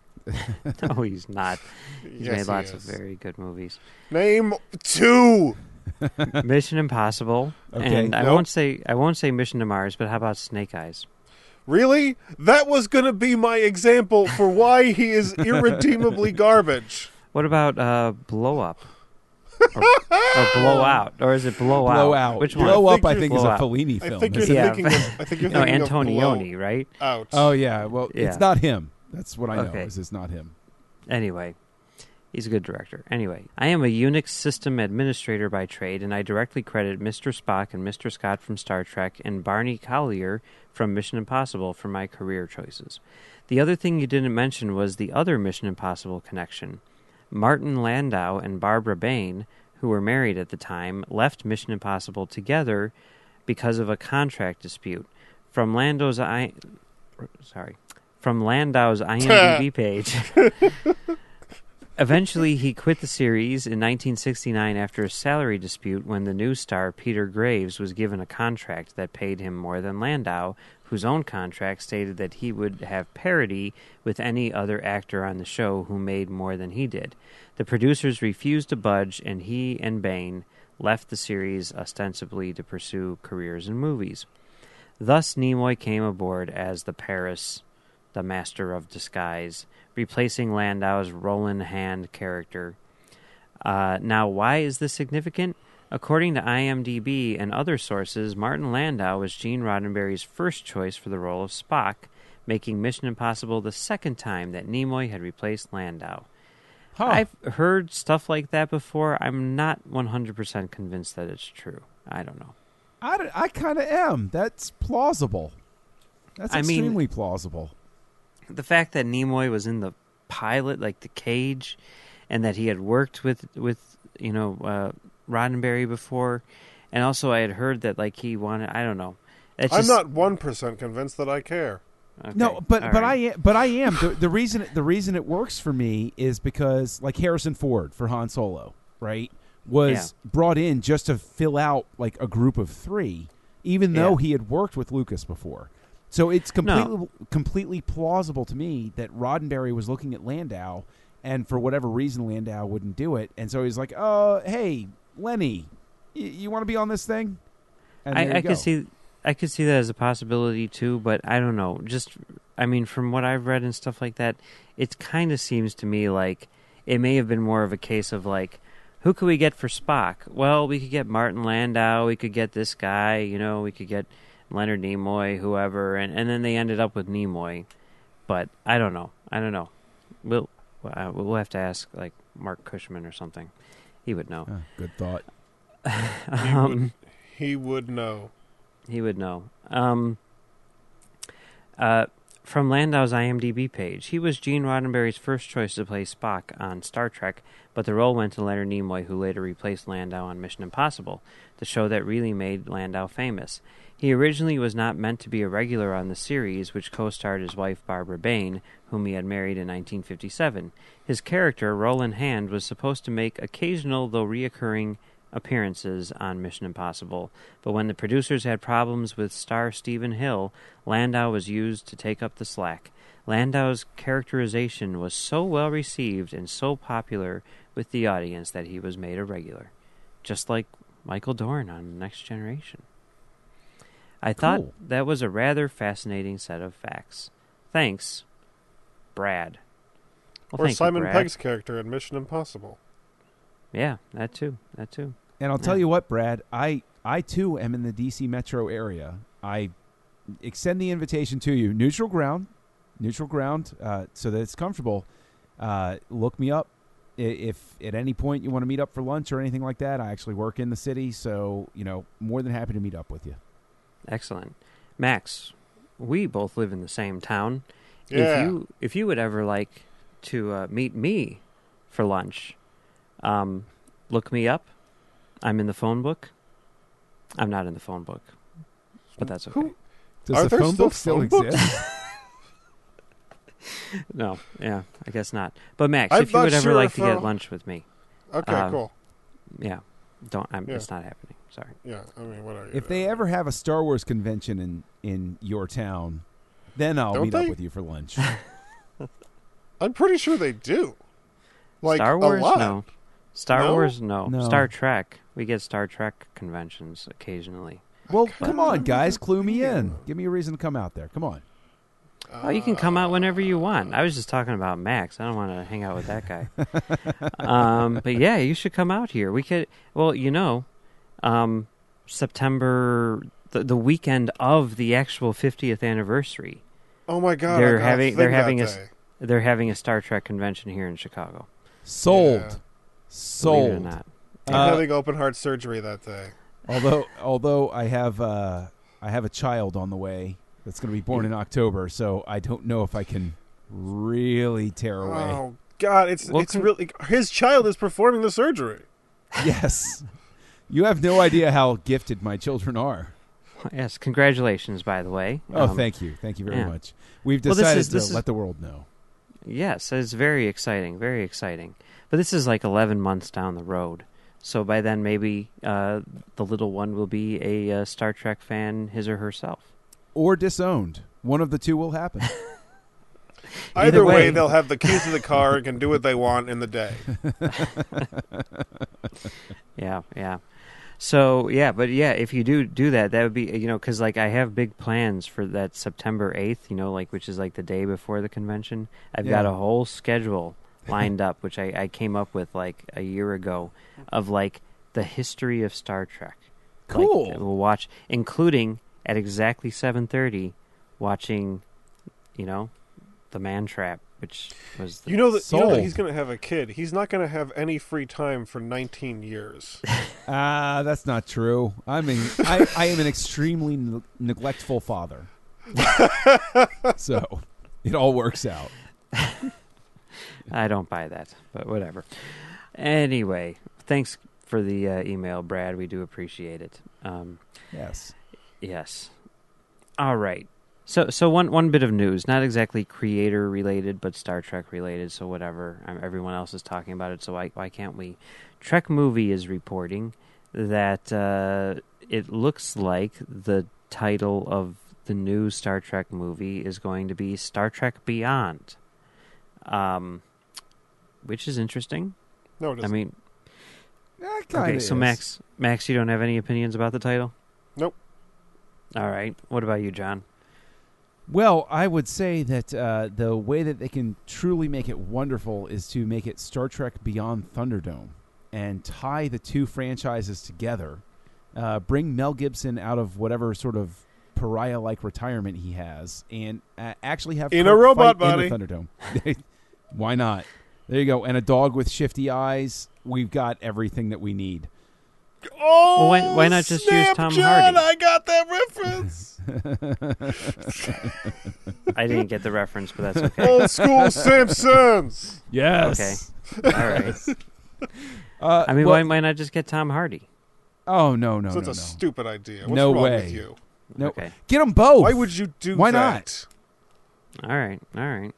No, he's not. He's Yes, made he lots of is. very good movies. Name two. Mission Impossible, Okay. and I Nope. won't say I won't say Mission to Mars, but how about Snake Eyes? Really? That was going to be my example for why he is irredeemably garbage. What about uh, Blow Up? Or, or Blow Out? Or is it Blow, Blow Out? out. Which Blow one? up, I you're- think, is Blow a Out. Fellini I film. think you're isn't it? Yeah. thinking of. I think you're No, thinking Antonioni, of right? Blow Out. Oh yeah. Well, Yeah. it's not him. That's what I know. Okay. Is it's not him. Anyway, he's a good director. Anyway, I am a Unix system administrator by trade, and I directly credit Mister Spock and Mister Scott from Star Trek and Barney Collier from Mission Impossible for my career choices. The other thing you didn't mention was the other Mission Impossible connection. Martin Landau and Barbara Bain, who were married at the time, left Mission Impossible together because of a contract dispute. From Lando's I, sorry, from Landau's IMDb page. Eventually, he quit the series in nineteen sixty-nine after a salary dispute when the new star, Peter Graves, was given a contract that paid him more than Landau, whose own contract stated that he would have parity with any other actor on the show who made more than he did. The producers refused to budge, and he and Bain left the series ostensibly to pursue careers in movies. Thus, Nimoy came aboard as the Paris, the Master of Disguise, replacing Landau's Roland Hand character. Uh, now, why is this significant? According to IMDb and other sources, Martin Landau was Gene Roddenberry's first choice for the role of Spock, making Mission Impossible the second time that Nimoy had replaced Landau. Huh. I've heard stuff like that before. I'm not one hundred percent convinced that it's true. I don't know. I, d- I kind of am. That's plausible. That's I mean- extremely plausible. The fact that Nimoy was in the pilot, like the Cage, and that he had worked with, with you know, uh, Roddenberry before, and also I had heard that, like, he wanted, I don't know. It's I'm just, not one percent convinced that I care. okay, No, but all but right. I am, but I am. The, the reason the reason it works for me is because, like, Harrison Ford for Han Solo, right, was Yeah. brought in just to fill out like a group of three, even though Yeah. he had worked with Lucas before. So it's completely completely plausible to me that Roddenberry was looking at Landau, and for whatever reason Landau wouldn't do it, and so he's like, "Oh, hey, Lenny, y- you want to be on this thing?" And there I, you I go. could see, I could see that as a possibility too, but I don't know. Just, I mean, from what I've read and stuff like that, it kind of seems to me like it may have been more of a case of like, who could we get for Spock? Well, we could get Martin Landau, we could get this guy, you know, we could get Leonard Nimoy, whoever, and, and then they ended up with Nimoy. But I don't know. I don't know. We'll uh, we'll have to ask like Mark Cushman or something. He would know. Ah, good thought. He, um, would, he would know. He would know. Um, uh, from Landau's IMDb page, he was Gene Roddenberry's first choice to play Spock on Star Trek, but the role went to Leonard Nimoy, who later replaced Landau on Mission Impossible, the show that really made Landau famous. He originally was not meant to be a regular on the series, which co-starred his wife Barbara Bain, whom he had married in nineteen fifty-seven. His character, Roland Hand, was supposed to make occasional, though reoccurring, appearances on Mission Impossible, but when the producers had problems with star Stephen Hill, Landau was used to take up the slack. Landau's characterization was so well received and so popular with the audience that he was made a regular, just like Michael Dorn on Next Generation. I thought Cool. that was a rather fascinating set of facts. Thanks, Brad. Well, Or thank you, Simon Brad. Pegg's character in Mission Impossible. Yeah, that too. That too. And I'll tell Yeah. you what, Brad, I I too am in the D C metro area. I extend the invitation to you. Neutral ground, neutral ground, uh, so that it's comfortable. Uh, look me up. I- If at any point you want to meet up for lunch or anything like that, I actually work in the city, so, you know, more than happy to meet up with you. Excellent. Max, we both live in the same town. Yeah. If you if you would ever like to uh, meet me for lunch, um, look me up. I'm in the phone book. I'm not in the phone book, but that's okay. Who? Does Are the there phone still book still phone books? exist? No, yeah, I guess not. But Max, I'm if you not would ever sure like if, to get uh, lunch with me, Okay, Um, cool. yeah, don't. I'm, Yeah. It's not happening. Sorry. Yeah, I mean, whatever. If they ever have a Star Wars convention in, in your town, then I'll Don't meet up they? with you for lunch. I'm pretty sure they do. Like, Star Wars, a lot. no. Star No? Wars, no. No. Star Trek, we get Star Trek conventions occasionally. Well, kinda come on, remember guys, there clue me being in. one. Give me a reason to come out there. Come on. Oh, you can come out whenever you want. I was just talking about Max. I don't want to hang out with that guy. um, but yeah, you should come out here. We could. Well, you know, um, September, the, the weekend of the actual fiftieth anniversary, Oh my god! they're I got having a they're thing having that a s- day. they're having a Star Trek convention here in Chicago. Sold. Yeah. Believe it or Sold. not. I'm Uh, having open heart surgery that day. although, although I have, uh, I have a child on the way that's going to be born in October, so I don't know if I can really tear away. Oh god, it's Well, it's con- really his child is performing the surgery. Yes, you have no idea how gifted my children are. Yes, congratulations, by the way. Oh, Um, thank you. Thank you very yeah. much. We've Well, this decided is- this to is- let the world know. Yes, it's very exciting, very exciting. But this is like eleven months down the road. So by then, maybe uh, the little one will be a uh, Star Trek fan, his or herself. Or disowned. One of the two will happen. Either Either way, way. they'll have the keys to the car and can do what they want in the day. Yeah, yeah. So yeah, but yeah, if you do do that, that would be, you know, because like I have big plans for that September eighth, you know, like which is like the day before the convention. I've got Yeah. a whole schedule lined up, which I, I came up with like a year ago, of like the history of Star Trek. Like, Cool. we'll watch, including at exactly seven thirty, watching, you know, The Man Trap, which was the You know that you know that Sold. he's going to have a kid. He's not going to have any free time for nineteen years. Ah, that's not true. I mean, I, I am an extremely ne- neglectful father. So it all works out. I don't buy that, but whatever. Anyway, thanks for the uh, email, Brad. We do appreciate it. Um, Yes. yes. All right. So, so one one bit of news, not exactly creator related, but Star Trek related. So whatever. Um, everyone else is talking about it, so why why can't we? Trek Movie is reporting that uh, it looks like the title of the new Star Trek movie is going to be Star Trek Beyond. Um, which is interesting. No, it I doesn't. mean, Eh, kinda okay, so is. Max, Max, you don't have any opinions about the title? Nope. All right. What about you, John? Well, I would say that uh, the way that they can truly make it wonderful is to make it Star Trek Beyond Thunderdome and tie the two franchises together. Uh, bring Mel Gibson out of whatever sort of pariah-like retirement he has, and uh, actually have In Kirk a robot fight body. in the Thunderdome. Why not? There you go. And a dog with shifty eyes. We've got everything that we need. Oh, Well, why- why not just use snap, Tom John, Hardy? I got that reference. I didn't get the reference, but that's okay. Old school Simpsons. Yes. All right. Uh, I mean, well- why why not just get Tom Hardy? Oh no, no, So no, it's no. a stupid idea. What's No wrong way. with you? No. Okay. Get them both. Why would you do Why that? not? All right. All right.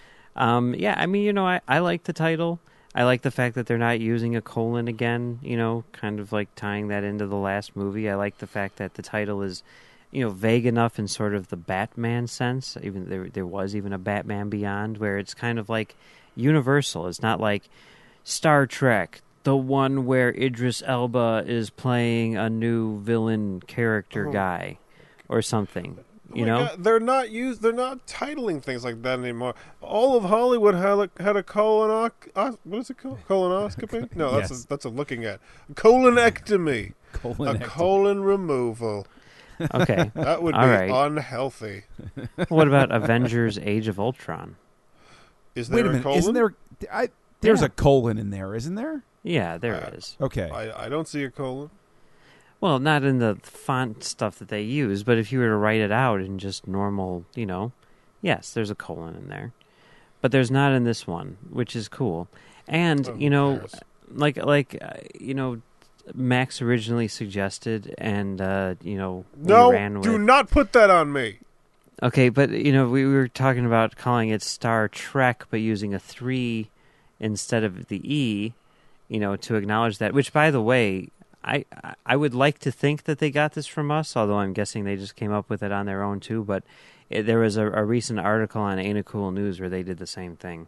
Um, yeah, I mean, you know, I, I like the title. I like the fact that they're not using a colon again, you know, kind of like tying that into the last movie. I like the fact that the title is, you know, vague enough in sort of the Batman sense. Even there there was even a Batman Beyond, where it's kind of like universal. It's not like Star Trek, the one where Idris Elba is playing a new villain character Oh. guy or something. Oh You my know? God, they're not used. They're not titling things like that anymore. All of Hollywood had a had a colon. What is it called? Colonoscopy? No, that's Yes. a, that's a looking at colonectomy. Colon A colon removal. Okay. That would be All right. unhealthy. What about Avengers Age of Ultron? Is there Wait a minute. colon? Isn't there? I, there's Yeah. a colon in there, isn't there? Yeah, there Uh, it is. Okay. I, I don't see a colon. Well, not in the font stuff that they use, but if you were to write it out in just normal, you know, yes, there's a colon in there. But there's not in this one, which is cool. And, Oh, who you know, cares? like, like uh, you know, Max originally suggested, and, uh, you know, we No, ran with... do not put that on me. Okay, but, you know, we were talking about calling it Star Trek, but using a three instead of the E, you know, to acknowledge that, which, by the way... I I would like to think that they got this from us, although I'm guessing they just came up with it on their own too. But it, there was a, a recent article on Ain't It Cool News where they did the same thing.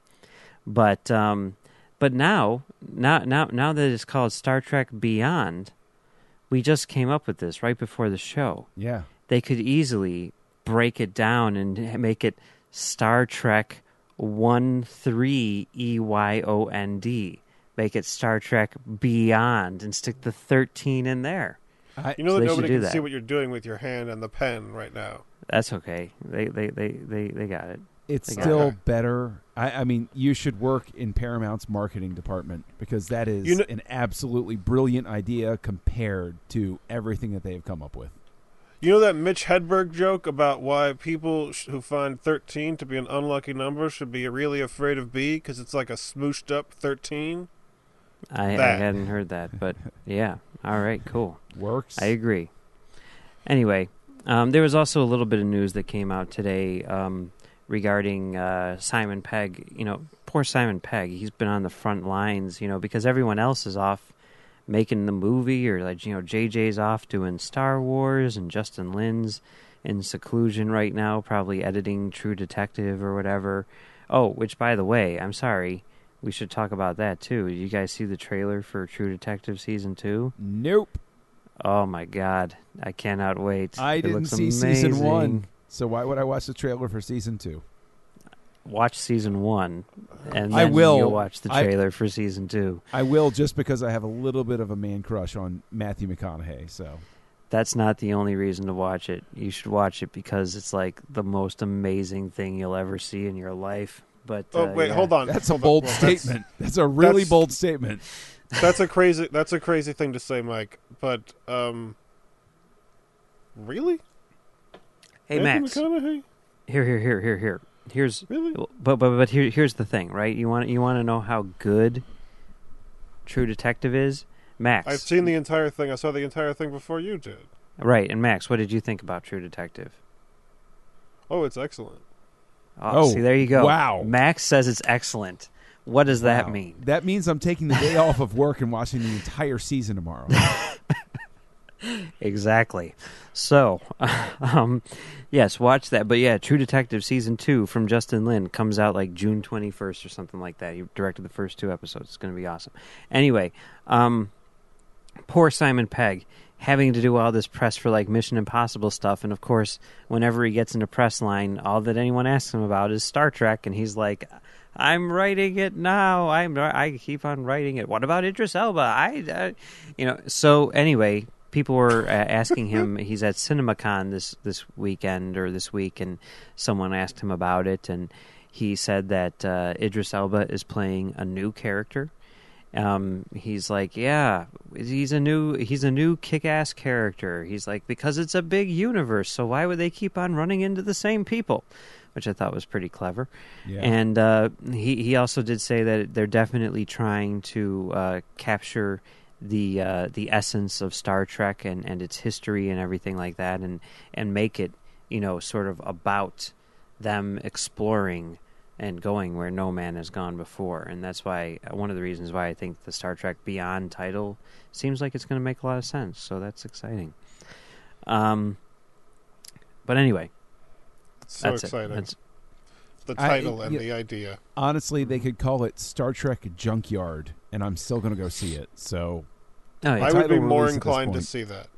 But um, but now now now now that it's called Star Trek Beyond, we just came up with this right before the show. Yeah. They could easily break it down and make it Star Trek one three E Y O N D. Make it Star Trek Beyond and stick the thirteen in there. I, You know So that they should nobody do can that. see what you're doing with your hand and the pen right now. That's okay. They they, they, they, they got it. it's They got still it. better. I, I mean, you should work in Paramount's marketing department because that is You know- an absolutely brilliant idea compared to everything that they've come up with. You know that Mitch Hedberg joke about why people sh- who find thirteen to be an unlucky number should be really afraid of B because it's like a smooshed up thirteen? I, I That. hadn't heard that, but yeah. All right, cool. Works. I agree. Anyway, Um, there was also a little bit of news that came out today um, regarding uh, Simon Pegg. You know, poor Simon Pegg. He's been on the front lines, you know, because everyone else is off making the movie, or like, you know, J J's off doing Star Wars, and Justin Lin's in seclusion right now, probably editing True Detective or whatever. Oh, which, by the way, I'm sorry, we should talk about that too. Did you guys see the trailer for True Detective Season two? Nope. Oh my God, I cannot wait. I It didn't looks see amazing. season one, so why would I watch the trailer for season two? Watch season one, and then I will. you'll watch the I- trailer for season two. I will, just because I have a little bit of a man crush on Matthew McConaughey. So That's not the only reason to watch it. You should watch it because it's like the most amazing thing you'll ever see in your life. But Oh uh, wait, yeah. hold on. that's a Well, bold well, that's- statement. That's, a really that's- bold statement. That's a crazy. That's a crazy thing to say, Mike. But um, really? Hey Matthew Max, McConaughey? here, here, here, here, here. Here's Really? but but but here, here's the thing, right? You want you want to know how good True Detective is, Max? I've seen the entire thing. I saw the entire thing before you did. Right, and Max, what did you think about True Detective? Oh, it's excellent. Oh, Oh, see, there you go. wow. Max says it's excellent. What does that Wow. mean? That means I'm taking the day off of work and watching the entire season tomorrow. Exactly. So, um, yes, watch that. But yeah, True Detective Season two from Justin Lin comes out like June twenty-first or something like that. He directed the first two episodes. It's going to be awesome. Anyway, um, poor Simon Pegg having to do all this press for like Mission Impossible stuff. And of course, whenever he gets into press line, all that anyone asks him about is Star Trek. And he's like, I'm writing it now. I'm, I keep on writing it. What about Idris Elba? I, uh, you know, so anyway, people were uh, asking him. He's at CinemaCon this this weekend or this week, and someone asked him about it, and he said that uh, Idris Elba is playing a new character. Um, he's like, yeah, he's a new he's a new kick-ass character. He's like, because it's a big universe, so why would they keep on running into the same people? Which I thought was pretty clever. Yeah. And uh, he he also did say that they're definitely trying to uh, capture the uh, the essence of Star Trek and, and its history and everything like that, and, and make it, you know, sort of about them exploring and going where no man has gone before. And that's why, one of the reasons why I think the Star Trek Beyond title seems like it's going to make a lot of sense. So that's exciting. Um, but anyway, So that's exciting. it. That's, The I- title and yeah. the idea. Honestly, they could call it Star Trek Junkyard, and I'm still going to go see it. So oh, yeah. I would be title more release at this inclined to point. see that.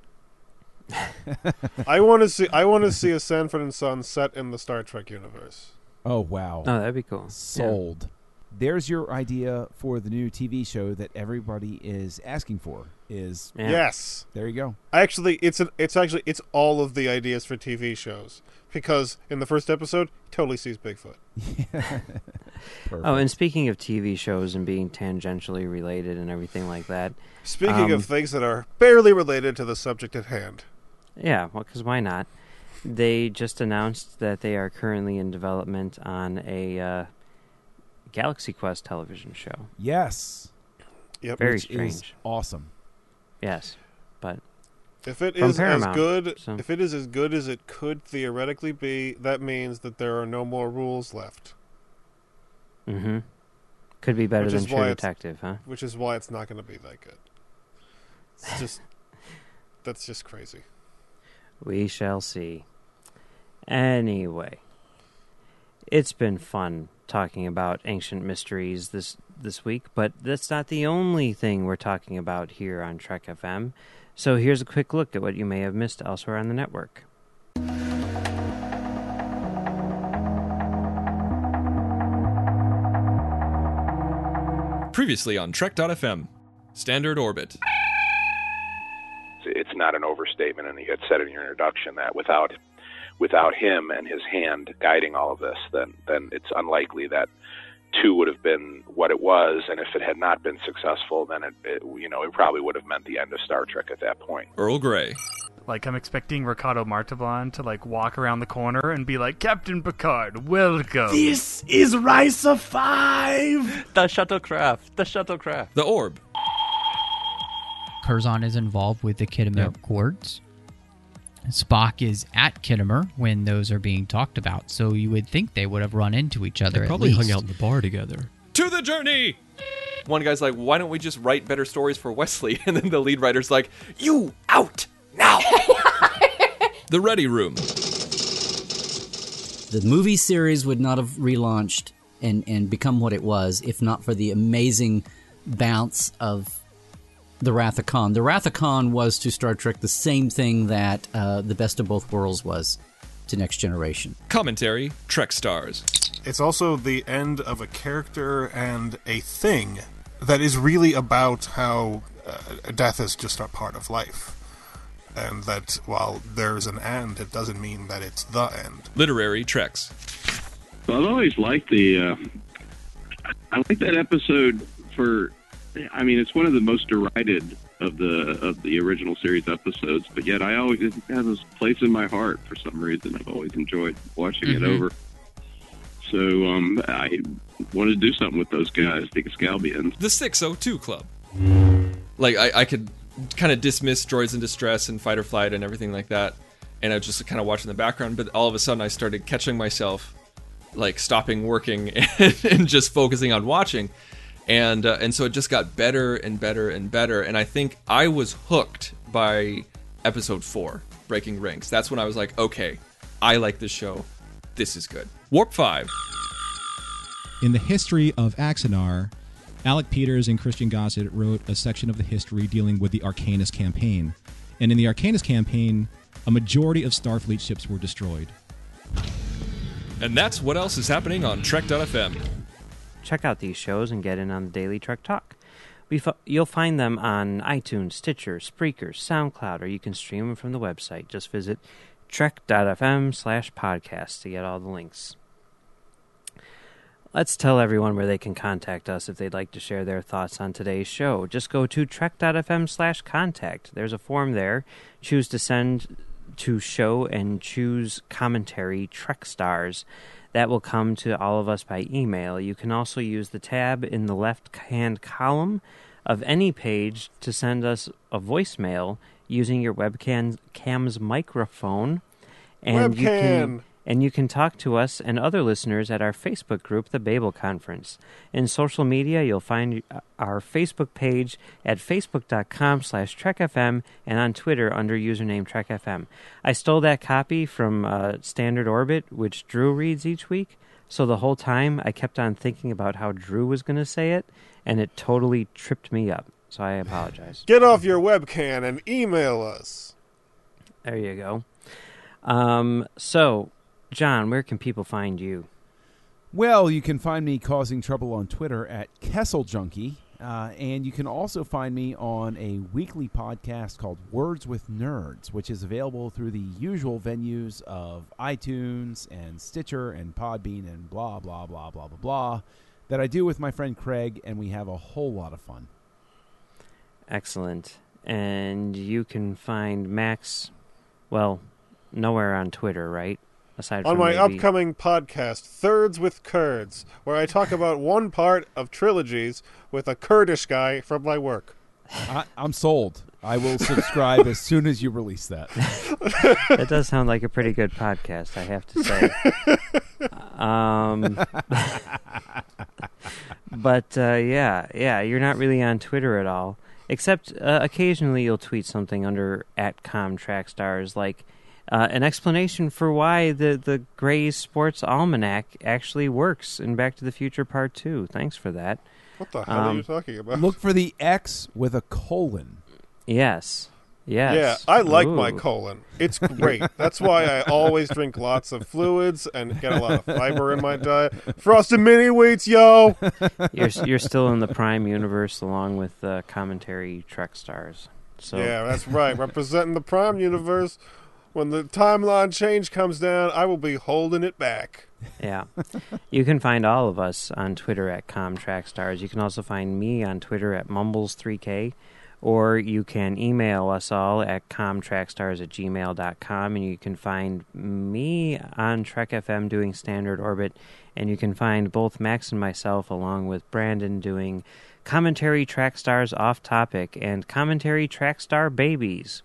I want to see. I want to see a Sanford and Son set in the Star Trek universe. Oh, wow. Oh, that'd be cool. Sold. There's your idea for the new T V show that everybody is asking for. Is Yeah. Yes, there you go. actually, it's an, it's actually it's all of the ideas for T V shows, because in the first episode, he totally sees Bigfoot. Perfect. Oh, and speaking of T V shows and being tangentially related and everything like that, Speaking Um, of things that are barely related to the subject at hand, yeah, well, because why not? They just announced that they are currently in development on a uh, Galaxy Quest television show. yes. yep. Very Which is strange. awesome. Yes, but If it From is as Paramount, good, so- if it is as good as it could theoretically be, that means that there are no more rules left. mm-hmm. could be better Which than is True why it's- Detective, huh? Which is why it's not going to be that good. It's just that's just crazy. We shall see. Anyway, it's been fun talking about ancient mysteries this this week, but that's not the only thing we're talking about here on Trek F M. So here's a quick look at what you may have missed elsewhere on the network. Previously on Trek dot F M, Standard Orbit. It's not an overstatement, and you had said in your introduction that without without him and his hand guiding all of this, then then it's unlikely that two would have been what it was, and if it had not been successful, then it, it you know it probably would have meant the end of Star Trek at that point. Earl Grey. Like, I'm expecting Ricardo Martaban to, like, walk around the corner and be like, Captain Picard, welcome. This is Risa five! The shuttlecraft. The shuttlecraft. The Orb. Curzon is involved with the Khitomer Yep. Accords. Spock is at Kittimer when those are being talked about, so you would think they would have run into each other They at probably least. hung out in the bar together. To the journey! One guy's like, why don't we just write better stories for Wesley? And then the lead writer's like, you out now! The Ready Room. The movie series would not have relaunched and, and become what it was if not for the amazing bounce of the Wrath of Khan. The Wrath of Khan was to Star Trek the same thing that uh, The Best of Both Worlds was to Next Generation. Commentary, Trek Stars. It's also the end of a character and a thing that is really about how uh, death is just a part of life. And that while there's an end, it doesn't mean that it's the end. Literary Treks. Well, I've always liked the... Uh, I like that episode for... I mean, it's one of the most derided of the of the original series episodes, but yet I always it has this place in my heart for some reason. I've always enjoyed watching Mm-hmm. it over. So um, I wanted to do something with those guys, the Excalbians. The six oh two Club. Like, I, I could kind of dismiss Droids in Distress and Fight or Flight and everything like that, and I was just kind of watching the background, but all of a sudden I started catching myself, like, stopping working and, and just focusing on watching. And uh, and so it just got better and better and better. And I think I was hooked by episode four, Breaking Ranks. That's when I was like, okay, I like this show. This is good. Warp five. In the history of Axanar, Alec Peters and Christian Gossett wrote a section of the history dealing with the Arcanus campaign. And in the Arcanus campaign, a majority of Starfleet ships were destroyed. And that's what else is happening on Trek dot f m. Check out these shows and get in on the Daily Trek Talk. We f- you'll find them on iTunes, Stitcher, Spreaker, SoundCloud, or you can stream them from the website. Just visit trek dot f m slash podcast to get all the links. Let's tell everyone where they can contact us if they'd like to share their thoughts on today's show. Just go to trek dot f m slash contact. There's a form there. Choose to send to show and choose commentary Trek Stars. That will come to all of us by email. You can also use the tab in the left-hand column of any page to send us a voicemail using your webcam cam's microphone. And Webcam! You can, and you can talk to us and other listeners at our Facebook group, the Babel Conference. In social media, you'll find our Facebook page at facebook dot com slash trek f m and on Twitter under username trek f m. I stole that copy from uh, Standard Orbit, which Drew reads each week, so the whole time I kept on thinking about how Drew was going to say it, and it totally tripped me up, so I apologize. Get off your webcam and email us. There you go. Um, so, John, where can people find you? Well, you can find me causing trouble on Twitter at Kessel Junkie, uh, and you can also find me on a weekly podcast called Words with Nerds, which is available through the usual venues of iTunes and Stitcher and Podbean and blah, blah, blah, blah, blah, blah, that I do with my friend Craig, and we have a whole lot of fun. Excellent. And you can find Max, well, nowhere on Twitter, right? Aside On from my maybe... upcoming podcast, Thirds with Kurds, where I talk about one part of trilogies with a Kurdish guy from my work. I, I'm sold. I will subscribe as soon as you release that. That does sound like a pretty good podcast, I have to say. um, but, uh, yeah, yeah, you're not really on Twitter at all. Except uh, occasionally you'll tweet something under at ComTrackStars, like uh, an explanation for why the, the Gray's Sports Almanac actually works in Back to the Future Part two. Thanks for that. What the hell um, are you talking about? Look for the X with a colon. Yes. Yes. Yeah, I like Ooh. my colon. It's great. That's why I always drink lots of fluids and get a lot of fiber in my diet. Frosted Mini Wheats, yo! You're you're still in the Prime universe along with uh, commentary Trek Stars. So Yeah, that's right. Representing the Prime universe. When the timeline change comes down, I will be holding it back. Yeah. You can find all of us on Twitter at ComTrackStars. You can also find me on Twitter at Mumbles three K. Or you can email us all at comtrackstars at gmail dot com, and you can find me on Trek F M doing Standard Orbit, and you can find both Max and myself along with Brandon doing Commentary Track Stars Off Topic and Commentary Track Star Babies.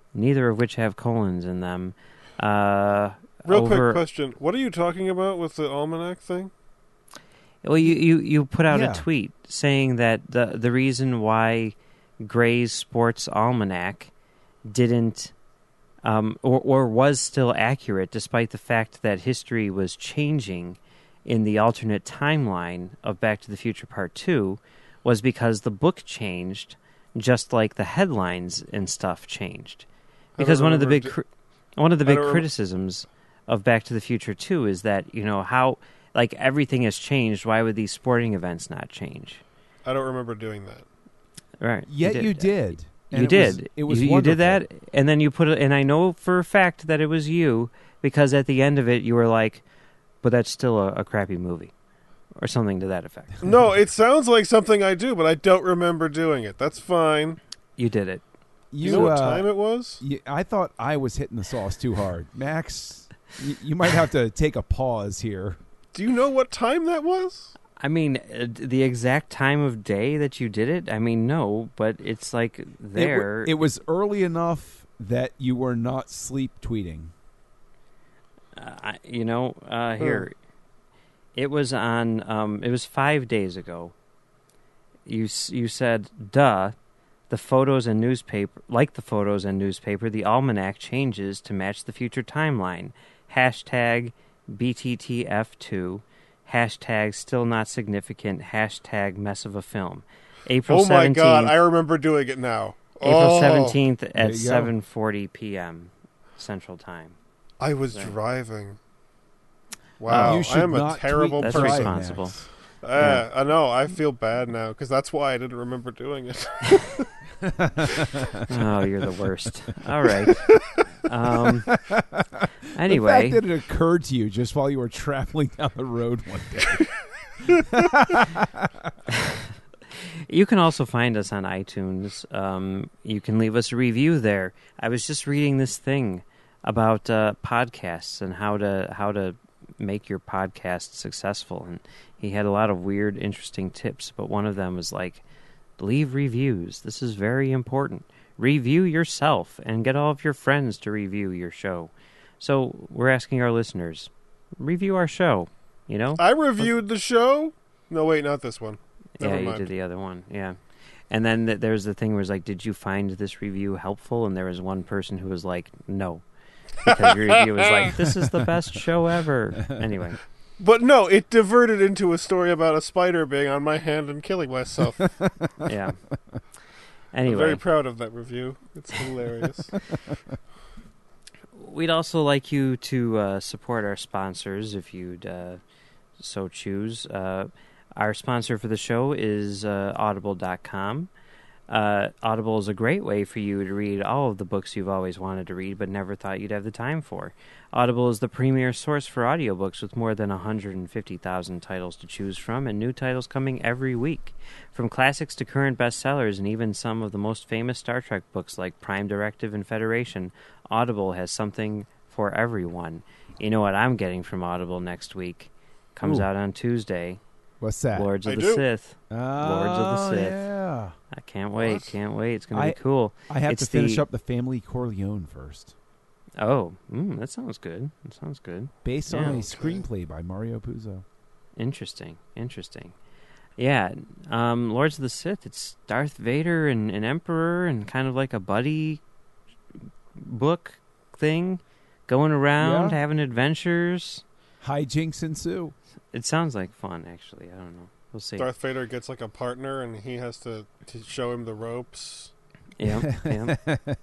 neither of which have colons in them. Uh, Real over, quick question: what are you talking about with the almanac thing? Well, you, you, you put out Yeah. a tweet saying that the the reason why Gray's Sports Almanac didn't um, or or was still accurate, despite the fact that history was changing in the alternate timeline of Back to the Future Part Two, was because the book changed, just like the headlines and stuff changed. I don't Because one of the remember big d- cri- one of the I big don't rem- criticisms of Back to the Future Two is that, you know, how like everything has changed. Why would these sporting events not change? I don't remember doing that. Right. Yet you did. And You it did. was- it was you, you did wonderful. that, and then you put it. And I know for a fact that it was you, because at the end of it, you were like, "But that's still a, a crappy movie," or something to that effect. No, it sounds like something I do, but I don't remember doing it. That's fine. You did it. You know what uh, time it was? You, I thought I was hitting the sauce too hard. Max, you, you might have to take a pause here. Do you know what time that was? I mean, uh, the exact time of day that you did it. I mean, no, but it's like It, w- there. it was early enough that you were not sleep tweeting. Uh, I- you know, uh, here, it was on. Um, it was five days ago. You s- you said, "Duh." The photos and newspaper, like the photos and newspaper, the almanac changes to match the future timeline. Hashtag B T T F two. Hashtag still not significant. Hashtag mess of a film. April Oh my seventeenth. god, I remember doing it now. April Oh. seventeenth There at you go. seven forty p.m. Central Time. I was So- driving. Wow, You should I am a not terrible That's person. responsible. Uh, Yeah. I know. I feel bad now because that's why I didn't remember doing it. Oh, you're the worst. All right. Um, anyway. The fact that it occurred to you just while you were traveling down the road one day. You can also find us on iTunes. Um, you can leave us a review there. I was just reading this thing about uh, podcasts and how to how to make your podcast successful, and he had a lot of weird, interesting tips. But one of them was like, leave reviews. This is very important. Review yourself and get all of your friends to review your show. So we're asking our listeners, review our show. You know, I reviewed the show. No, wait, not this one. Never yeah, you mind. did the other one. Yeah. And then th- there's the thing where it's like, did you find this review helpful? And there was one person who was like, no. Because your review was like, this is the best show ever. Anyway. But no, it diverted into a story about a spider being on my hand and killing myself. Yeah. I'm Anyway. very proud of that review. It's hilarious. We'd also like you to uh, support our sponsors if you'd uh, so choose. Uh, our sponsor for the show is uh, audible dot com. Uh, Audible is a great way for you to read all of the books you've always wanted to read but never thought you'd have the time for. Audible is the premier source for audiobooks with more than one hundred fifty thousand titles to choose from and new titles coming every week. From classics to current bestsellers and even some of the most famous Star Trek books like Prime Directive and Federation, Audible has something for everyone. You know what I'm getting from Audible next week? Comes Ooh. out on Tuesday. What's that? Lords of I the do. Sith. Oh, Lords of the Sith. yeah. I can't wait, What? can't wait. It's going to I- be cool. I have It's to finish the- up the Family Corleone first. Oh, mm, that sounds good. That sounds good. Based Yeah. on a screenplay by Mario Puzo. Interesting, interesting. Yeah, um, Lords of the Sith, it's Darth Vader and an Emperor and kind of like a buddy book thing, going around, Yeah. having adventures. Hijinks ensue. It sounds like fun, actually. I don't know. We'll see. Darth Vader gets like a partner, and he has to, to show him the ropes. Yeah, yeah.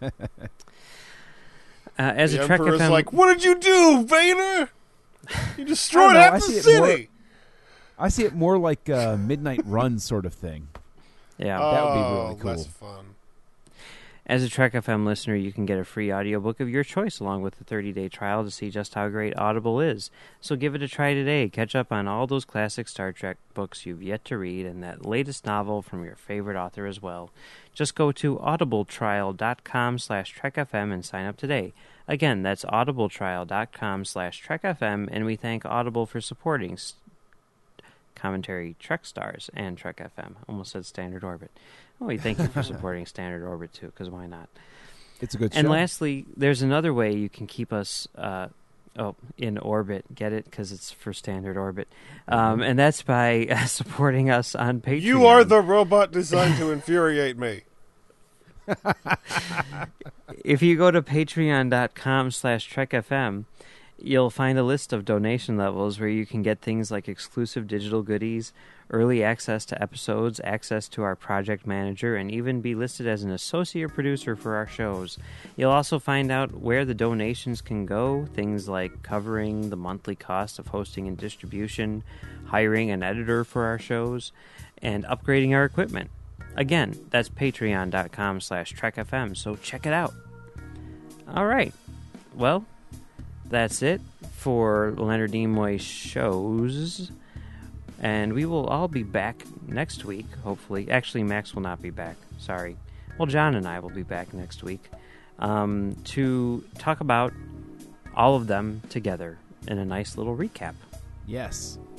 Uh, as the a Trek Emperor's F M, like, "What did you do, Vader? You I destroyed don't know, half I the see it city." more- I see it more like a Midnight Run sort of thing. yeah. That would be Oh, really cool. less fun. As a Trek F M listener, you can get a free audiobook of your choice along with a thirty-day trial to see just how great Audible is. So give it a try today. Catch up on all those classic Star Trek books you've yet to read and that latest novel from your favorite author as well. Just go to audibletrial.com slash trekfm and sign up today. Again, that's audibletrial.com slash trekfm, and we thank Audible for supporting s- commentary Trek Stars and Trek F M. Almost said Standard Orbit. Oh, we thank you for supporting Standard Orbit, too, because why not? It's a good And show. lastly, there's another way you can keep us uh, oh in orbit. Get it? Because it's for standard orbit. Um, and that's by uh, supporting us on Patreon. You are the robot designed to infuriate me. If you go to patreon.com slash trekfm, you'll find a list of donation levels where you can get things like exclusive digital goodies, early access to episodes, access to our project manager, and even be listed as an associate producer for our shows. You'll also find out where the donations can go, things like covering the monthly cost of hosting and distribution, hiring an editor for our shows, and upgrading our equipment. Again, that's patreon.com slash trekfm, so check it out. All right. Well, that's it for Leonard Nimoy shows. And we will all be back next week, hopefully. Actually, Max will not be back. Sorry. Well, John and I will be back next week um, to talk about all of them together in a nice little recap. Yes.